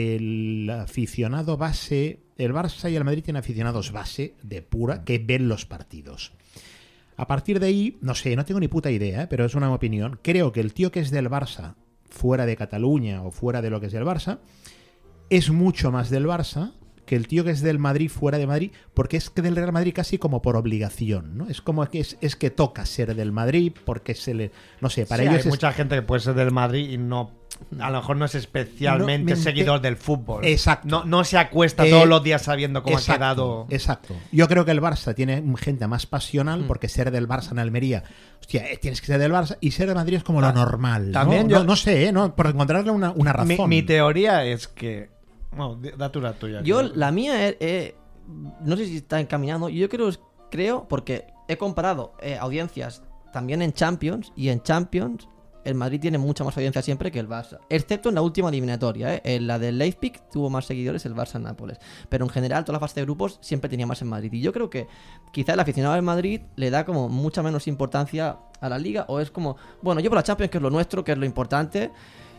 el aficionado base, el Barça y el Madrid tienen aficionados base de pura que ven los partidos. A partir de ahí, no sé, no tengo ni puta idea, ¿eh? Pero es una opinión. Creo que el tío que es del Barça, fuera de Cataluña o fuera de lo que es del Barça, es mucho más del Barça que el tío que es del Madrid fuera de Madrid, porque es que del Real Madrid casi como por obligación, ¿no? Es como que es, es que toca ser del Madrid porque se le... No sé, para Sí, ellos hay es... mucha gente que puede ser del Madrid y no... A lo mejor no es especialmente No, mente- seguidor del fútbol. Exacto. No, no se acuesta Eh, todos los días sabiendo cómo exacto, ha quedado. Exacto. Yo creo que el Barça tiene gente más pasional porque ser del Barça en Almería, hostia, eh, tienes que ser del Barça y ser de Madrid es como lo normal. ¿no? también no, yo- no sé, ¿eh? No, por encontrarle una, una Mi, razón. mi teoría es que... Bueno, di- da tú la tuya. Yo, creo. la mía, eh, eh, no sé si está encaminando. Yo creo, creo porque he comparado eh, audiencias también en Champions, y en Champions el Madrid tiene mucha más audiencia siempre que el Barça, excepto en la última eliminatoria, ¿eh? En la del Leipzig tuvo más seguidores el Barça en Nápoles, pero en general toda la fase de grupos siempre tenía más en Madrid, y yo creo que quizá el aficionado del Madrid le da como mucha menos importancia a la liga, o es como, bueno, yo por la Champions, que es lo nuestro, que es lo importante,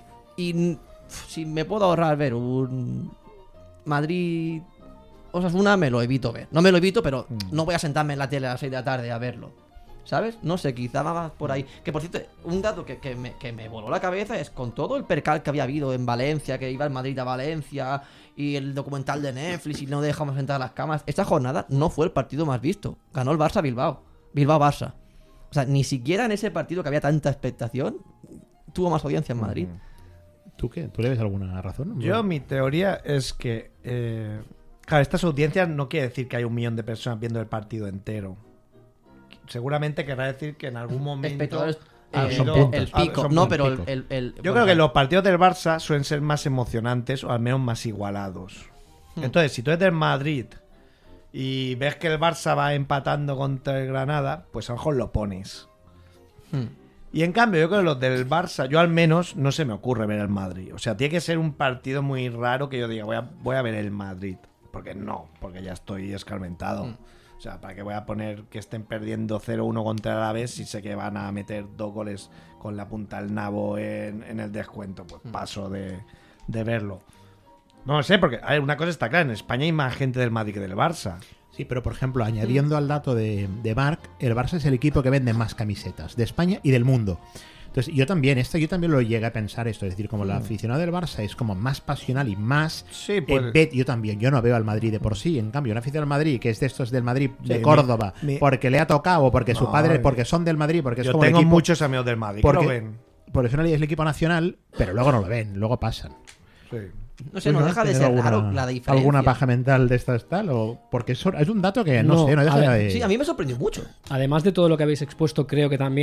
y uf, si me puedo ahorrar ver un Madrid Osasuna, me lo evito ver. No me lo evito, pero no voy a sentarme en la tele a las seis de la tarde a verlo. ¿Sabes? No sé, quizá va por ahí. Que por cierto, un dato que, que, me, que me voló la cabeza es con todo el percal que había habido en Valencia, que iba el Madrid a Valencia, y el documental de Netflix, y no dejamos entrar a las camas. Esta jornada no fue el partido más visto. Ganó el Barça Bilbao. Bilbao-Barça. O sea, ni siquiera en ese partido que había tanta expectación, tuvo más audiencia en Madrid. ¿Tú qué? ¿Tú le ves alguna razón? Yo, mi teoría es que... eh, claro, estas audiencias no quiere decir que hay un millón de personas viendo el partido entero. Seguramente querrá decir que en algún momento... Espectadores, ha eh, habido- puntos. el ha- pico. son No, puntos. pero el, pico. el- el- Yo bueno, creo que los partidos del Barça suelen ser más emocionantes o al menos más igualados. Hmm. Entonces, si tú eres del Madrid y ves que el Barça va empatando contra el Granada, pues a lo mejor lo pones. Hmm. Y en cambio, yo creo que los del Barça, yo al menos no se me ocurre ver el Madrid. O sea, tiene que ser un partido muy raro que yo diga, voy a, voy a ver el Madrid. Porque no, porque ya estoy escarmentado. Mm. O sea, ¿para qué voy a poner que estén perdiendo cero uno contra el Alavés si sé que van a meter dos goles con la punta al nabo en, en el descuento? Pues paso de, de verlo. No lo sé, porque a ver, una cosa está clara, en España hay más gente del Madrid que del Barça. Sí, pero por ejemplo, añadiendo al dato de, de Marc, el Barça es el equipo que vende más camisetas de España y del mundo. Entonces, yo también, esto yo también lo llegué a pensar esto, es decir, como el aficionado del Barça es como más pasional y más... Sí, pues... eh, ve- yo también, yo no veo al Madrid de por sí, en cambio, un aficionado al Madrid, que es de estos del Madrid de Sí, Córdoba, mi- mi- porque le ha tocado, porque su No, padre, eh. porque son del Madrid, porque es Yo como el tengo equipo... muchos amigos del Madrid porque, que lo ven. porque son el equipo nacional, pero luego no lo ven, luego pasan. Sí. No sé, no deja de ¿Tienes ser alguna, raro la diferencia. ¿Alguna paja mental de estas tal? O porque eso es un dato que no, No, sé, no deja a ver, de... Sí, a mí me sorprendió mucho. Además de todo lo que habéis expuesto, creo que también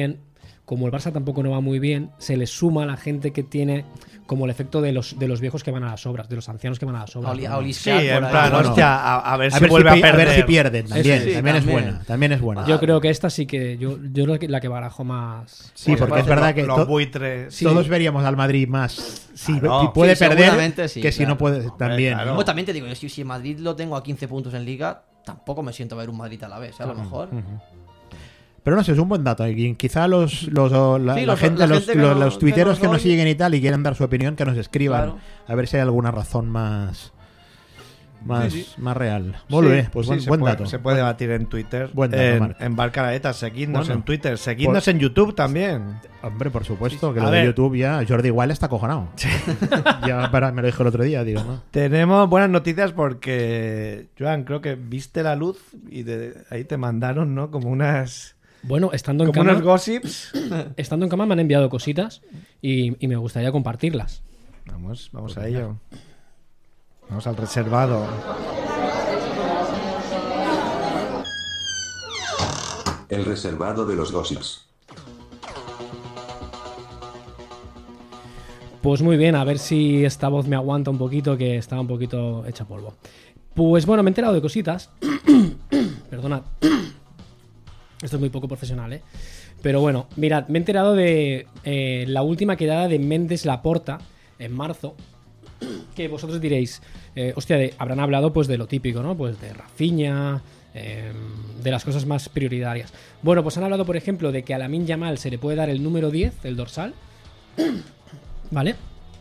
como el Barça tampoco no va muy bien, se le suma a la gente que tiene como el efecto de los, de los viejos que van a las obras, de los ancianos que van a las obras. A oli- ¿no? a Sí, olisquear en por plan, ahí. hostia, a, a ver A si ver, si, vuelve a pi- a perder. ver si pierden también. sí, también, es también. buena. También es buena. Yo creo que esta sí que yo, yo la que, la que barajo más. Sí, porque es verdad que los to- buitres. Sí. todos veríamos al Madrid más si, Claro. si puede Sí, perder seguramente sí, que si claro. no puede también. claro. ¿no? Como también te digo, yo si, si Madrid lo tengo a quince puntos en Liga, tampoco me siento a ver un Madrid a la vez, ¿eh? a lo mejor. Pero no sé, es un buen dato. Y quizá los, los, o la, Sí, la los- gente, la los, gente que los, no- los que tuiteros nos que nos oye. siguen y tal y quieren dar su opinión, que nos escriban. Claro. A ver si hay alguna razón más más, Sí, sí. más real. Muy Sí, bien, pues sí, buen, se buen puede- dato. Se puede debatir en Twitter. Buen dato, en, Marc. en Barcareta, seguidnos Bueno. en Twitter, seguidnos Por- en YouTube también. Hombre, por supuesto, que A lo ver. de YouTube ya. Jordi igual está acojonado. Ya para- me lo dijo el otro día, digo, ¿no? Tenemos buenas noticias porque, Joan, creo que viste la luz y de ahí te mandaron, ¿no? Como unas. Bueno, estando en Como cama, unos gossips. estando en cama me han enviado cositas y, y me gustaría compartirlas. Vamos, vamos a ello. Vamos al reservado. El reservado de los gossips. Pues muy bien, a ver si esta voz me aguanta un poquito, que está un poquito hecha polvo. Pues bueno, me he enterado de cositas. Perdonad. Esto es muy poco profesional, ¿eh? Pero bueno, mirad, me he enterado de eh, la última quedada de Méndez Laporta en marzo. Que vosotros diréis, eh, hostia, de- habrán hablado pues de lo típico, ¿no? Pues de Rafinha, eh, de las cosas más prioritarias. Bueno, pues han hablado, por ejemplo, de que a Lamine Yamal se le puede dar el número diez, el dorsal. ¿Vale?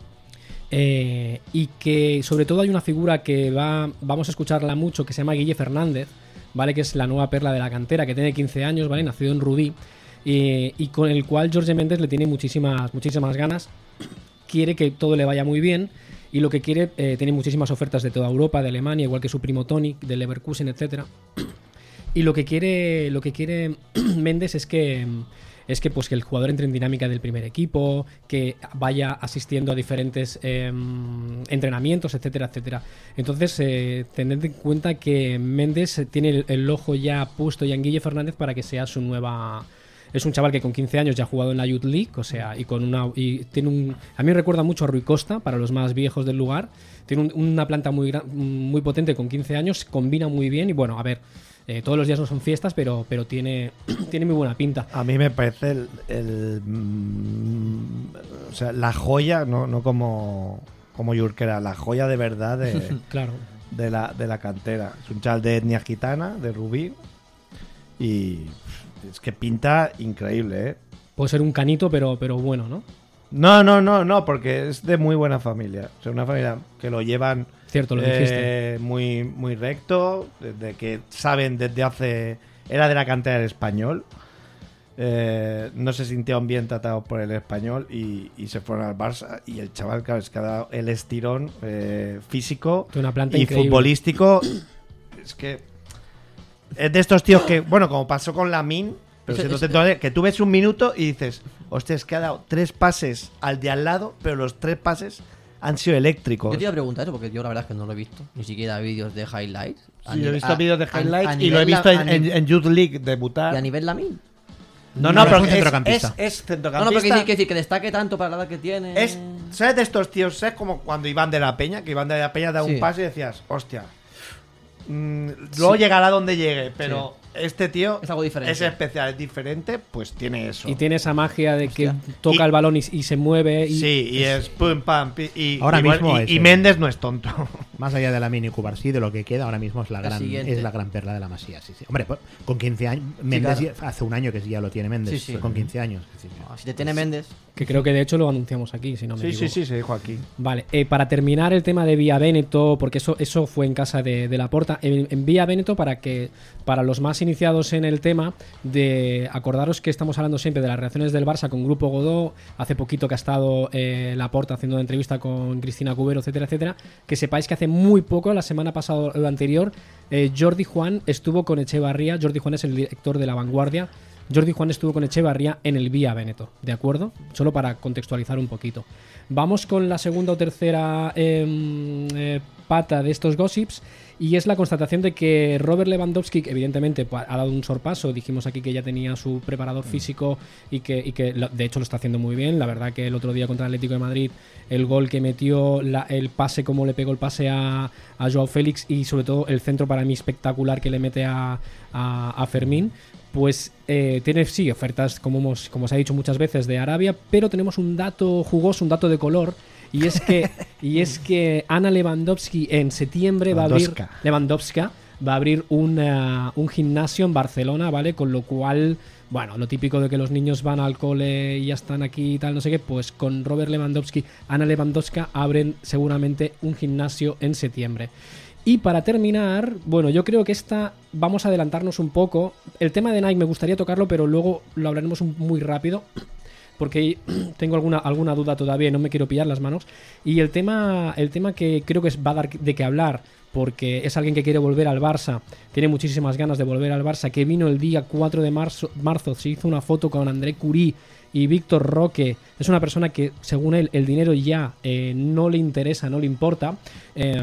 Eh, y que sobre todo hay una figura que va, vamos a escucharla mucho, que se llama Guille Fernández, ¿vale? Que es la nueva perla de la cantera, que tiene quince años, ¿vale? Nacido en Rubí, eh, y con el cual Jorge Méndez le tiene muchísimas, muchísimas ganas. Quiere que todo le vaya muy bien y lo que quiere, eh, tiene muchísimas ofertas de toda Europa, de Alemania, igual que su primo Toni, del Leverkusen, etcétera. Y lo que quiere, lo que quiere Méndez es que es que pues que el jugador entre en dinámica del primer equipo, que vaya asistiendo a diferentes eh, entrenamientos, etcétera, etcétera. Entonces, eh, tened en cuenta que Méndez tiene el, el ojo ya puesto ya en Guille Fernández para que sea su nueva. Es un chaval que con quince años ya ha jugado en la Youth League, o sea, y con una y tiene un a mí me recuerda mucho a Rui Costa para los más viejos del lugar. Tiene un- una planta muy gran- muy potente con quince años, combina muy bien y bueno, a ver, eh, todos los días no son fiestas, pero pero tiene tiene muy buena pinta. A mí me parece el, el, mm, o sea, la joya, no, no como como Yurkera, la joya de verdad de, Claro. de la de la cantera. Es un chaval de etnia gitana, de Rubí, y es que pinta increíble, ¿eh? Puede ser un canito, pero pero bueno, ¿no? No, no, no, no, porque es de muy buena familia. O sea, una familia que lo llevan Cierto, lo eh, dijiste. muy, muy recto, desde que saben desde hace. Era de la cantera del Español. Eh, no se sintieron bien tratados por el Español y, y se fueron al Barça. Y el chaval, claro, es que ha dado el estirón eh, físico Tiene una planta y increíble. futbolístico. Es que es de estos tíos que, bueno, como pasó con Lamine, pero Eso- siendo eso- central, que tú ves un minuto y dices, hostia, es que ha dado tres pases al de al lado, pero los tres pases han sido eléctricos. Yo te iba a preguntar eso porque yo la verdad es que no lo he visto. Ni siquiera vídeos de highlights. A Sí, yo he nivel- visto a- vídeos de a- highlights a y nivel lo he visto la- en, a en- ni- en Youth League debutar. Y a nivel Lamine. No, No, no, es pero un es, centrocampista. es, es No, centrocampista. no, pero quiere decir que destaque tanto para la edad que tiene. Es, ¿sabes de estos tíos? ¿Sabes como cuando Iván de la Peña? Que Iván de la Peña da un Sí. pase y decías, hostia, mm, luego llegará donde llegue, pero este tío Es algo diferente. es especial, es diferente, pues tiene eso. Y tiene esa magia de que Hostia. toca Y- el balón y, y se mueve. Y, Sí, y es pum, pam, pi- y, Ahora y bueno, mismo y, es y el- Méndez no es tonto. Más allá de la mini Cubarsí, de lo que queda ahora mismo es la La gran siguiente. es la gran perla de la Masía. Sí, sí. Hombre, pues, con quince años, Méndez claro. ya- hace un año que ya lo tiene Méndez, Sí, sí. con quince años. Es decir, No, si te tiene Méndez. Que creo que de hecho lo anunciamos aquí, si no me Sí, sí, equivoco. sí, se dijo aquí. Vale, eh, para terminar el tema de Vía Véneto, porque eso, eso fue en casa de, de Laporta, en, en Vía Véneto, para que para los más iniciados en el tema, de acordaros que estamos hablando siempre de las reacciones del Barça con Grupo Godó, hace poquito que ha estado eh, Laporta haciendo una entrevista con Cristina Cubero, etcétera, etcétera, que sepáis que hace muy poco, la semana pasada o la anterior, eh, Jordi Juan estuvo con Echevarría. Jordi Juan es el director de La Vanguardia. Jordi Juan estuvo con Echevarría en el Vía Véneto, ¿de acuerdo? Solo para contextualizar un poquito. Vamos con la segunda o tercera eh, eh, pata de estos gossips, y es la constatación de que Robert Lewandowski, que evidentemente pues, ha dado un sorpaso. Dijimos aquí que ya tenía su preparador físico y que, y que lo- de hecho lo está haciendo muy bien. La verdad que el otro día contra el Atlético de Madrid, el gol que metió, la- el pase, como le pegó el pase a, a Joao Félix, y sobre todo el centro para mí espectacular que le mete a, a, a Fermín, pues eh, tiene sí ofertas, como, hemos, como se ha dicho muchas veces, de Arabia, pero tenemos un dato jugoso, un dato de color, y es que y es que Ana Lewandowski en septiembre va a abrir Lewandowska. Lewandowska va a abrir una- un gimnasio en Barcelona, ¿vale? Con lo cual, bueno, lo típico de que los niños van al cole y ya están aquí y tal, no sé qué, pues con Robert Lewandowski, Ana Lewandowska abren seguramente un gimnasio en septiembre. Y para terminar, bueno, yo creo que esta vamos a adelantarnos un poco. El tema de Nike me gustaría tocarlo, pero luego lo hablaremos un- muy rápido, porque tengo alguna, alguna duda todavía y no me quiero pillar las manos. Y el tema, el tema que creo que es- va a dar de qué hablar, porque es alguien que quiere volver al Barça, tiene muchísimas ganas de volver al Barça, que vino el día cuatro de marzo, marzo se hizo una foto con André Curí y Víctor Roque. Es una persona que, según él, el dinero ya eh, no le interesa, no le importa. Eh,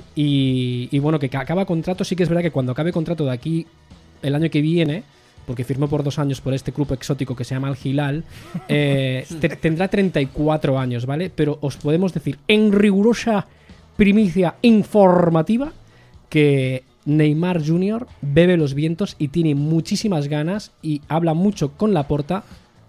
y, y bueno, que acaba contrato. Sí que es verdad que cuando acabe contrato de aquí el año que viene, porque firmó por dos años por este club exótico que se llama Al Hilal, eh, te- tendrá treinta y cuatro años, ¿vale? Pero os podemos decir en rigurosa primicia informativa que Neymar junior bebe los vientos y tiene muchísimas ganas y habla mucho con Laporta,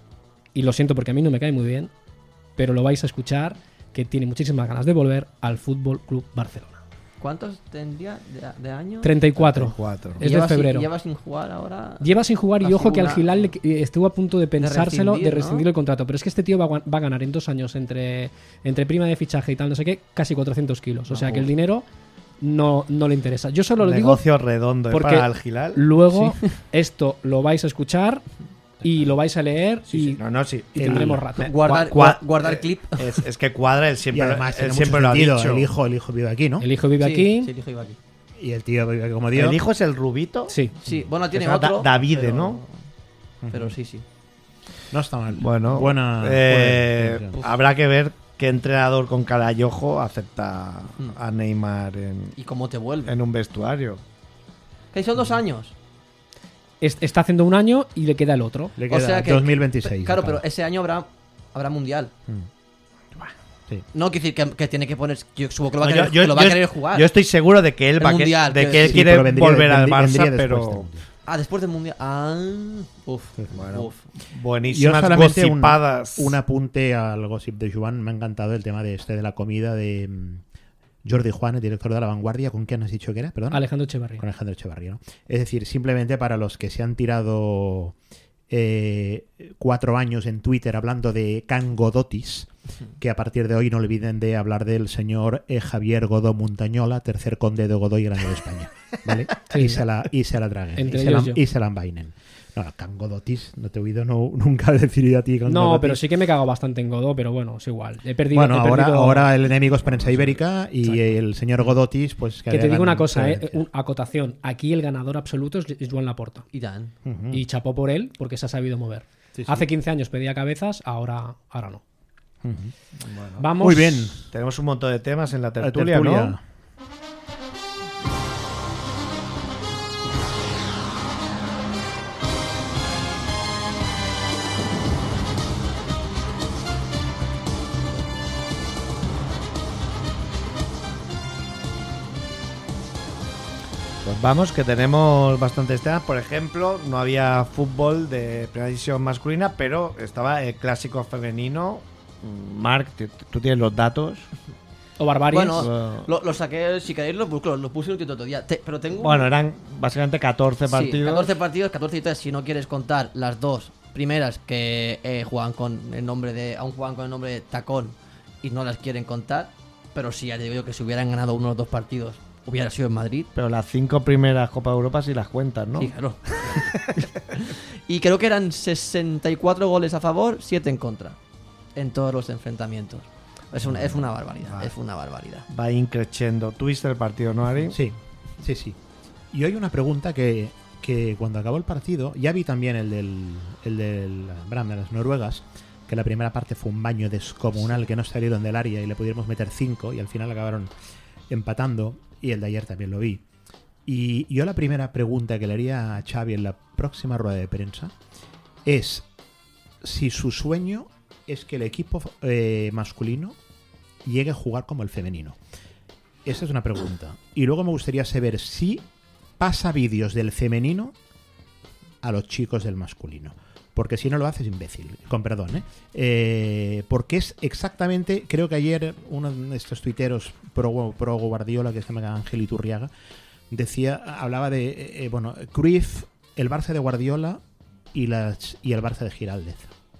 y lo siento porque a mí no me cae muy bien, pero lo vais a escuchar, que tiene muchísimas ganas de volver al Fútbol Club Barcelona. ¿Cuántos tendría de, de años? treinta y cuatro. treinta y cuatro. Es de Lleva sin- febrero. Lleva sin jugar ahora. Lleva sin jugar y casi ojo que una- al Hilal le- eh, estuvo a punto de pensárselo, de rescindir, rescindir, ¿no? el contrato. Pero es que este tío va, a gua- va a ganar en dos años entre, entre prima de fichaje y tal, no sé qué, casi cuatrocientos kilos. O sea que el dinero no, no le interesa. Yo solo lo digo Negocio redondo ¿eh? porque para Al Hilal. luego esto lo vais a escuchar y lo vais a leer Sí, y, sí, no, no, sí. y El- tendremos rato. me- Guardar, Cua- gua- guardar eh, clip. Es, es que cuadra, él Y siempre, además él tiene siempre mucho lo ha sentido. dicho. El hijo, el hijo vive aquí, ¿no? El hijo vive Sí, aquí. sí, el hijo iba aquí. Y el tío vive aquí como Dios. ¿El hijo es el rubito? Sí. Sí, bueno, tiene Es Da- otro. Davide, pero- ¿no? Pero sí, sí. No está mal. Bueno, buena. eh, buena decisión. habrá que ver qué entrenador con cara y ojo acepta Hmm. a Neymar en, ¿Y cómo te vuelve? en un vestuario. Que son dos años. Es- está haciendo un año y le queda el otro. Le O queda sea que. dos mil veintiséis. Claro, acaba. pero ese año habrá, habrá mundial. Sí. No quiere decir que, que tiene que poner. Yo supongo que lo va a No, querer, yo, yo- que lo va a yo- querer jugar. yo estoy seguro de que él El va a que- Mundial, de que- que él sí, quiere pero vendría- volver al vendría- Barça, vendría después pero del Mundial. Ah, después del mundial. Ah, uf. bueno, uf. Yo buenísimas solamente un, gossipadas. un apunte al gossip de Joan. Me ha encantado el tema de este de la comida de mm, Jordi Juan, el director de La Vanguardia. ¿Con quién has dicho que era? Perdón. Alejandro Echevarría. Con Alejandro Echevarría, ¿no? Es decir, simplemente para los que se han tirado eh, cuatro años en Twitter hablando de Can Godotis, que a partir de hoy no olviden de hablar del señor eh, Javier Godó Montañola, tercer conde de Godoy Grande de España. ¿Vale? Sí. y, se la, y se la traguen. Entre y, se la, ellos yo. y se la envainen. No, Can Godotis, no te he oído no, nunca decir a ti Can No, Godotis. pero sí que me cago bastante en Godó, pero bueno, es igual. He perdido. Bueno, he ahora, perdido- ahora el enemigo es Prensa Ibérica y Exacto. el señor Godotis, pues Que te digo hagan una cosa, eh, reverencia. un- acotación. Aquí el ganador absoluto es, es Joan Laporta. Y Dan. Ujú. Y chapó por él porque se ha sabido mover. Sí, sí. Hace quince años pedía cabezas, ahora, ahora no. Ujú. Vamos. Muy bien. Tenemos un montón de temas en la La tertulia, tertulia. ¿no? Pues vamos, que tenemos bastantes temas. Por ejemplo, no había fútbol de primera división masculina, pero estaba el clásico femenino. Marc, tú- tú tienes los datos. O Barbarians. Bueno, Bueno. lo, lo saqué, si queréis, lo, busco, lo puse el otro día. Te- pero tengo. Bueno, eran básicamente catorce Sí, partidos. catorce partidos, catorce y tres. Si no quieres contar las dos primeras que eh, juegan con el nombre de. Aún juegan con el nombre de Tacón y no las quieren contar. Pero sí, ya te digo yo que si hubieran ganado uno de los dos partidos, hubiera sido en Madrid. Pero las cinco primeras Copa de Europa sí las cuentas, ¿no? Sí, claro. Y creo que eran sesenta y cuatro goles a favor, siete en contra. En todos los enfrentamientos. Es una, es una barbaridad, Vale. es una barbaridad. Va increciendo. ¿Tuviste el partido, no, Ari? Sí, sí, sí. Y hoy una pregunta que, que cuando acabó el partido, ya vi también el del, el del Bram de las Noruegas, que la primera parte fue un baño descomunal, que no salieron del área y le pudiéramos meter cinco y al final acabaron empatando, y el de ayer también lo vi. Y yo la primera pregunta que le haría a Xavi en la próxima rueda de prensa es si su sueño es que el equipo eh, masculino llegue a jugar como el femenino. Esa es una pregunta. Y luego me gustaría saber si pasa vídeos del femenino a los chicos del masculino. Porque si no lo haces, imbécil. Con perdón, ¿eh? ¿eh? Porque es exactamente... Creo que ayer uno de estos tuiteros pro, pro Guardiola, que se llama Ángel Iturriaga, decía, hablaba de, eh, bueno, Cruyff, el Barça de Guardiola y, las, y el Barça de Giraldez.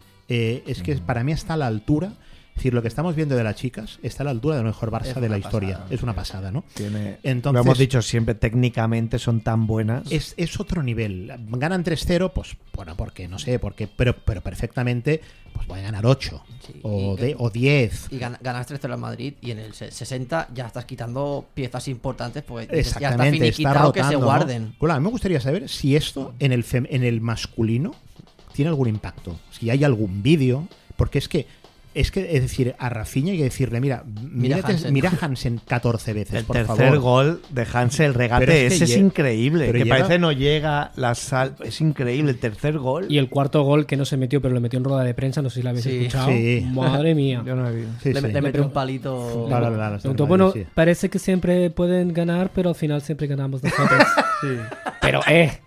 Eh, es que para mí está a la altura... Es decir, lo que estamos viendo de las chicas está a la altura del mejor Barça de la historia. Pasada, es una pasada, ¿no? Tiene, Entonces, lo hemos dicho siempre, técnicamente son tan buenas. Es, es otro nivel. Ganan tres cero, pues bueno, porque no sé, porque pero, pero perfectamente pues pueden ganar ocho Sí, o, y, de, o diez. Y gan- ganas tres cero al Madrid y en el sesenta ya estás quitando piezas importantes porque ya está Exactamente, está finiquitado rotando, que se ¿no? guarden. Claro, a mí me gustaría saber si esto en el, fem- en el masculino tiene algún impacto. Si hay algún vídeo, porque es que Es que, es decir, a Rafinha hay que decirle, mira, Mira mírate, Hansen. mira Hansen catorce veces, El por tercer favor. gol de Hansen, el regate Pero es que ese es lle- increíble. pero Que llega- parece no llega la sal. Es increíble el tercer gol. Y el cuarto gol que no se metió, pero lo metió en rueda de prensa, no sé si lo habéis Sí. escuchado. Sí. Madre mía. Yo no he visto. Sí, le, sí. le mete un palito. Claro, claro, Preguntó, está bueno, mal, sí. parece que siempre pueden ganar, pero al final siempre ganamos nosotros. Pero, eh,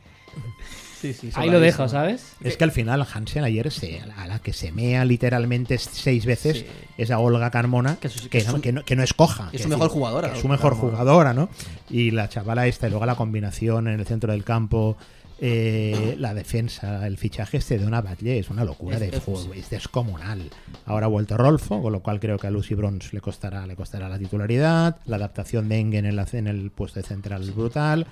Sí, sí, ahí lo dejo, ¿sabes? Es que al final Hansen ayer se, a la que se mea literalmente seis veces Sí. es a Olga Carmona, Que que, su- que no, su- que, no, que no es coja. que es que su mejor jugadora, que es ¿no? su mejor Carmona. jugadora, ¿no? Y la chavala esta, y luego la combinación en el centro del campo, eh, la defensa, el fichaje este de una Batlle es una locura, Es- de es- juego, es descomunal. Ahora ha vuelto Rolfo, con lo cual creo que a Lucy Bronze le costará, le costará la titularidad. La adaptación de Engen en, la- en el puesto de central es brutal.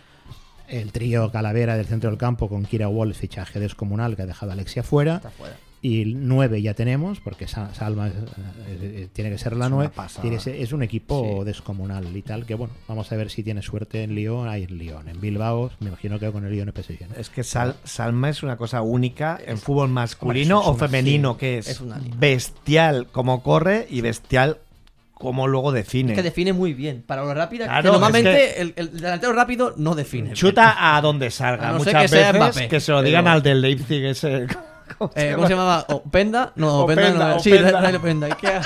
El trío Calavera del centro del campo con Kira Wolf, fichaje descomunal que ha dejado a Alexia fuera. Está fuera. Y nueve ya tenemos, porque Sa- Salma es- es- es- tiene que ser la Es una nueve. pasada. Tiene que ser- es un equipo Sí. descomunal y tal, que bueno, vamos a ver si tiene suerte en Lyon. Hay en Lyon, en Bilbao, me imagino que con el Lyon y P S G, ¿no? Es que Sal- Salma es una cosa única en fútbol masculino Hombre, eso o es una- femenino, sí, que es, es una línea. bestial como corre y bestial como luego define. Es que define muy bien. Para lo rápida, Claro, que normalmente es el, el delantero rápido no define. Chuta a donde salga. A no ser Muchas que sea veces Mbappé, que se lo pero- digan al del Leipzig ese. ¿Cómo se Eh, llama? ¿Cómo se llamaba? ¿Openda? No, Openda, Openda, no. Sí, Openda. Ray Openda. ¿Y qué?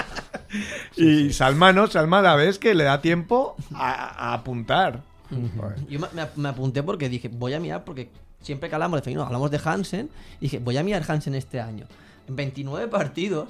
Y Salma no, Salma la ves que le da tiempo a, a apuntar. Yo me, me- me apunté porque dije, voy a mirar, porque siempre que hablamos de femenino, hablamos de Hansen, y dije, voy a mirar Hansen este año. En veintinueve partidos,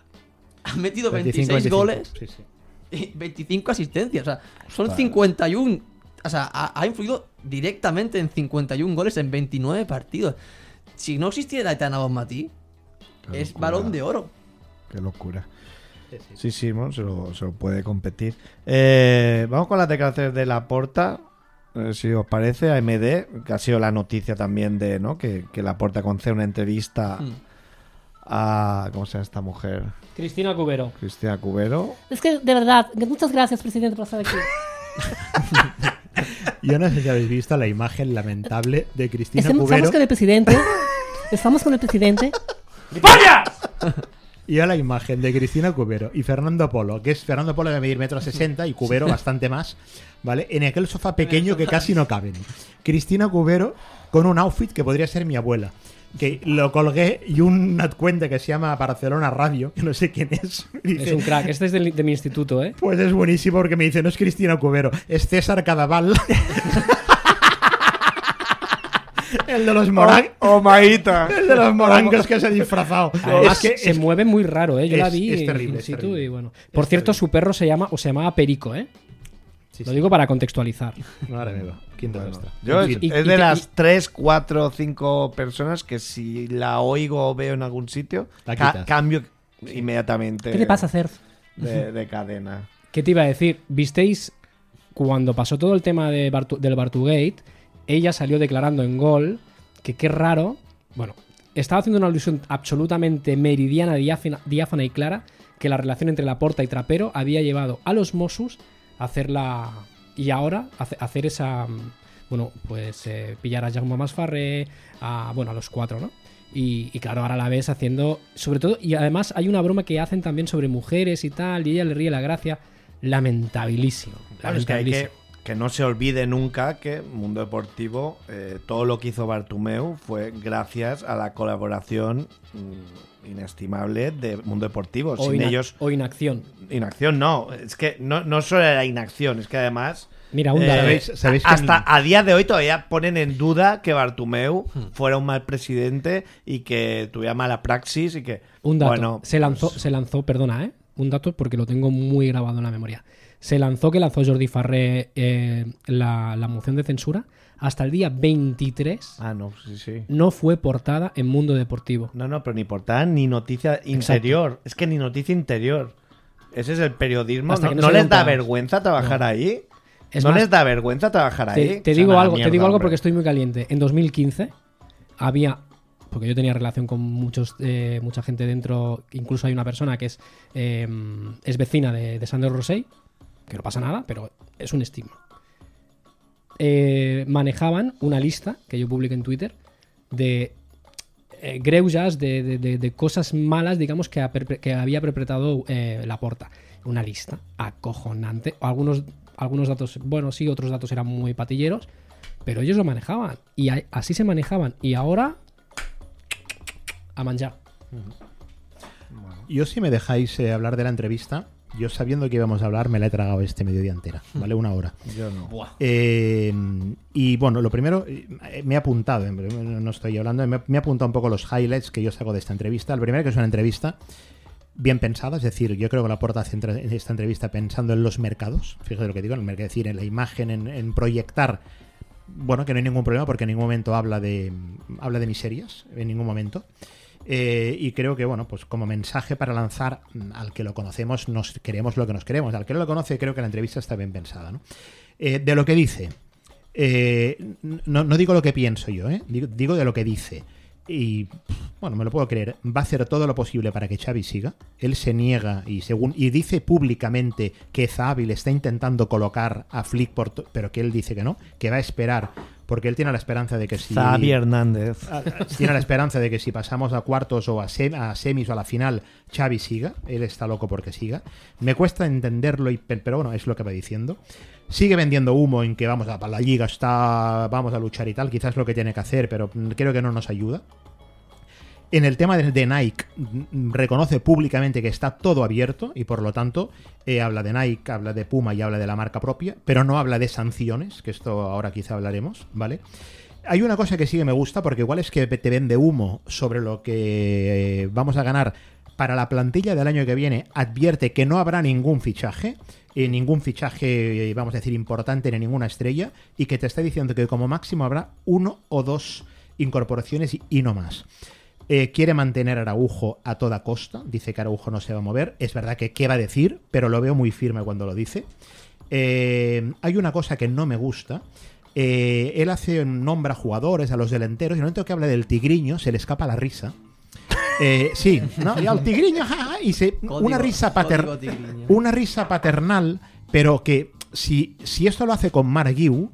ha metido veinticinco, veintiséis veinticinco. goles Sí, sí. y veinticinco asistencias. O sea, son cincuenta y uno. O sea, ha, ha influido directamente en cincuenta y uno goles en veintinueve partidos. Si no existiera Aitana Bonmatí, Qué es locura. balón de oro. Qué locura. Sí, sí, bueno, se, lo, se lo puede competir. Eh, vamos con las declaraciones de Laporta. Eh, si os parece, a M D, que ha sido la noticia también de, ¿no? Que, que Laporta concede una entrevista Mm. a. ¿Cómo se llama esta mujer? Cristina Cubero. Cristina Cubero. Es que, de verdad, muchas gracias, presidente, por estar aquí. Yo no sé si habéis visto la imagen lamentable de Cristina Estamos, Cubero. estamos con el presidente. Estamos con el presidente. Y a la imagen de Cristina Cubero y Fernando Polo, que es Fernando Polo de medir metro sesenta y Cubero bastante más, ¿vale? En aquel sofá pequeño que casi no caben. Cristina Cubero con un outfit que podría ser mi abuela. Que lo colgué y una cuenta que se llama Barcelona Radio, que no sé quién es. y Es dice, un crack. Este es de, de mi instituto, ¿eh? pues es buenísimo porque me dice, no es Cristina Cubero, es César Cadaval. El de los morangos. ¡Oh, Maíta! El de los morangos que se ha disfrazado. Además, es que se es- mueve muy raro, ¿eh? Yo la es- vi es in- terrible, in es situ terrible. y bueno. Por Es cierto, terrible. su perro se llama o se llamaba Perico, ¿eh? Sí, Lo sí. digo para contextualizar. Madre mía, ¿quién te muestra? Yo En es, fin. Y- es y de te- las y- tres, cuatro, cinco personas que si la oigo o veo en algún sitio, La ca- quitas. cambio inmediatamente. ¿Qué le pasa, Cerf? De, de cadena. ¿Qué te iba a decir? ¿Visteis cuando pasó todo el tema de Bartu- del Bartugate? Ella salió declarando en Gol que qué raro. Bueno, estaba haciendo una alusión absolutamente meridiana, diáfana, diáfana y clara que la relación entre Laporta y Trapero había llevado a los Mossos a hacer la. Y ahora hace- hacer esa. mm, Bueno, pues eh, pillar a Jaume Masferrer, a. Bueno, a los cuatro, ¿no? Y, y claro, ahora la ves haciendo. Sobre todo. Y además hay una broma que hacen también sobre mujeres y tal. Y ella le ríe la gracia. lamentabilísimo. Claro, es que hay lamentabilísimo. que, que no se olvide nunca que Mundo Deportivo, eh, todo lo que hizo Bartomeu fue gracias a la colaboración mmm, inestimable de Mundo Deportivo. O, Sin ina- ellos... o inacción. Inacción no, es que no, no solo era inacción, es que además... Mira, un eh, dato. ¿Sabéis- sabéis que hasta en- a día de hoy todavía ponen en duda que Bartomeu fuera un mal presidente y que tuviera mala praxis y que... Un dato. Bueno, se lanzó, pues- se lanzó, perdona, ¿eh? Un dato porque lo tengo muy grabado en la memoria. Se lanzó que lanzó Jordi Farré eh, la, la moción de censura. Hasta el día veintitrés Ah, no, sí, sí. no fue portada en Mundo Deportivo. No, no, pero ni portada ni noticia interior. Es que ni noticia interior. Ese es el periodismo. Hasta ¿No, que no no se les da monta- vergüenza trabajar No. ahí? Es ¿No más, les da vergüenza trabajar ahí? Te, te O sea, digo una algo, te mierda, digo algo hombre. porque estoy muy caliente. En dos mil quince había, porque yo tenía relación con muchos, eh, mucha gente dentro, incluso hay una persona que es, eh, es vecina de, de Sandro Rosell, que no pasa nada, pero es un estigma. Eh, manejaban una lista que yo publiqué en Twitter de eh, greujas, de, de- de- de cosas malas, digamos, que, ha perpe- que había perpetrado eh, Laporta. Una lista acojonante. Algunos, algunos datos, bueno, sí, otros datos eran muy patilleros, pero ellos lo manejaban. Y a- así se manejaban. Y ahora, a manjar. Yo, si me dejáis eh, hablar de la entrevista, yo sabiendo que íbamos a hablar, me la he tragado este mediodía entera, ¿vale? Una hora. Yo no. Eh, y bueno, lo primero, eh, me he apuntado, eh, no estoy hablando, me, me he apuntado un poco los highlights que yo saco de esta entrevista. El primero, que es una entrevista bien pensada, es decir, yo creo que Laporta hace entre- esta entrevista pensando en los mercados, fíjate lo que digo, en el mercado, es decir, en la imagen, en, en proyectar, bueno, que no hay ningún problema porque en ningún momento habla de, habla de miserias, en ningún momento. Eh, y creo que, bueno, pues como mensaje para lanzar mm, al que lo conocemos, nos queremos lo que nos queremos. Al que no lo conoce, creo que la entrevista está bien pensada, ¿no? Eh, de lo que dice, eh, no, no digo lo que pienso yo, ¿eh? digo, digo de lo que dice. Y, bueno, me lo puedo creer. Va a hacer todo lo posible para que Xavi siga. Él se niega y según y dice públicamente que Xavi le está intentando colocar a Flick, por to- pero que él dice que no, que va a esperar, porque él tiene la esperanza de que si... Xavi Hernández. Ah, tiene la esperanza de que si pasamos a cuartos o a, sem- a semis o a la final, Xavi siga. Él está loco porque siga. Me cuesta entenderlo, y, pero bueno, es lo que va diciendo. Sigue vendiendo humo en que vamos a la liga, está, vamos a luchar y tal. Quizás es lo que tiene que hacer, pero creo que no nos ayuda. En el tema de, de Nike, mm, reconoce públicamente que está todo abierto y por lo tanto eh, habla de Nike, habla de Puma y habla de la marca propia, pero no habla de sanciones, que esto ahora quizá hablaremos, ¿vale? Hay una cosa que sí que me gusta, porque igual es que te vende humo sobre lo que eh, vamos a ganar para la plantilla del año que viene. Advierte que no habrá ningún fichaje, eh, ningún fichaje, eh, vamos a decir, importante ni ninguna estrella, y que te está diciendo que como máximo habrá uno o dos incorporaciones y, y no más. Eh, quiere mantener a Araujo a toda costa. Dice que Araujo no se va a mover. Es verdad que qué va a decir, pero lo veo muy firme cuando lo dice. Eh, hay una cosa que no me gusta. Eh, él hace nombra a jugadores, a los delanteros, y en el momento que habla del Tigriño se le escapa la risa. Eh, sí, ¿no? Y al Tigriño, ja, ja, y se, Código- una risa pater- código Tigriño. una risa paternal, pero que si, si esto lo hace con Marc Guiu,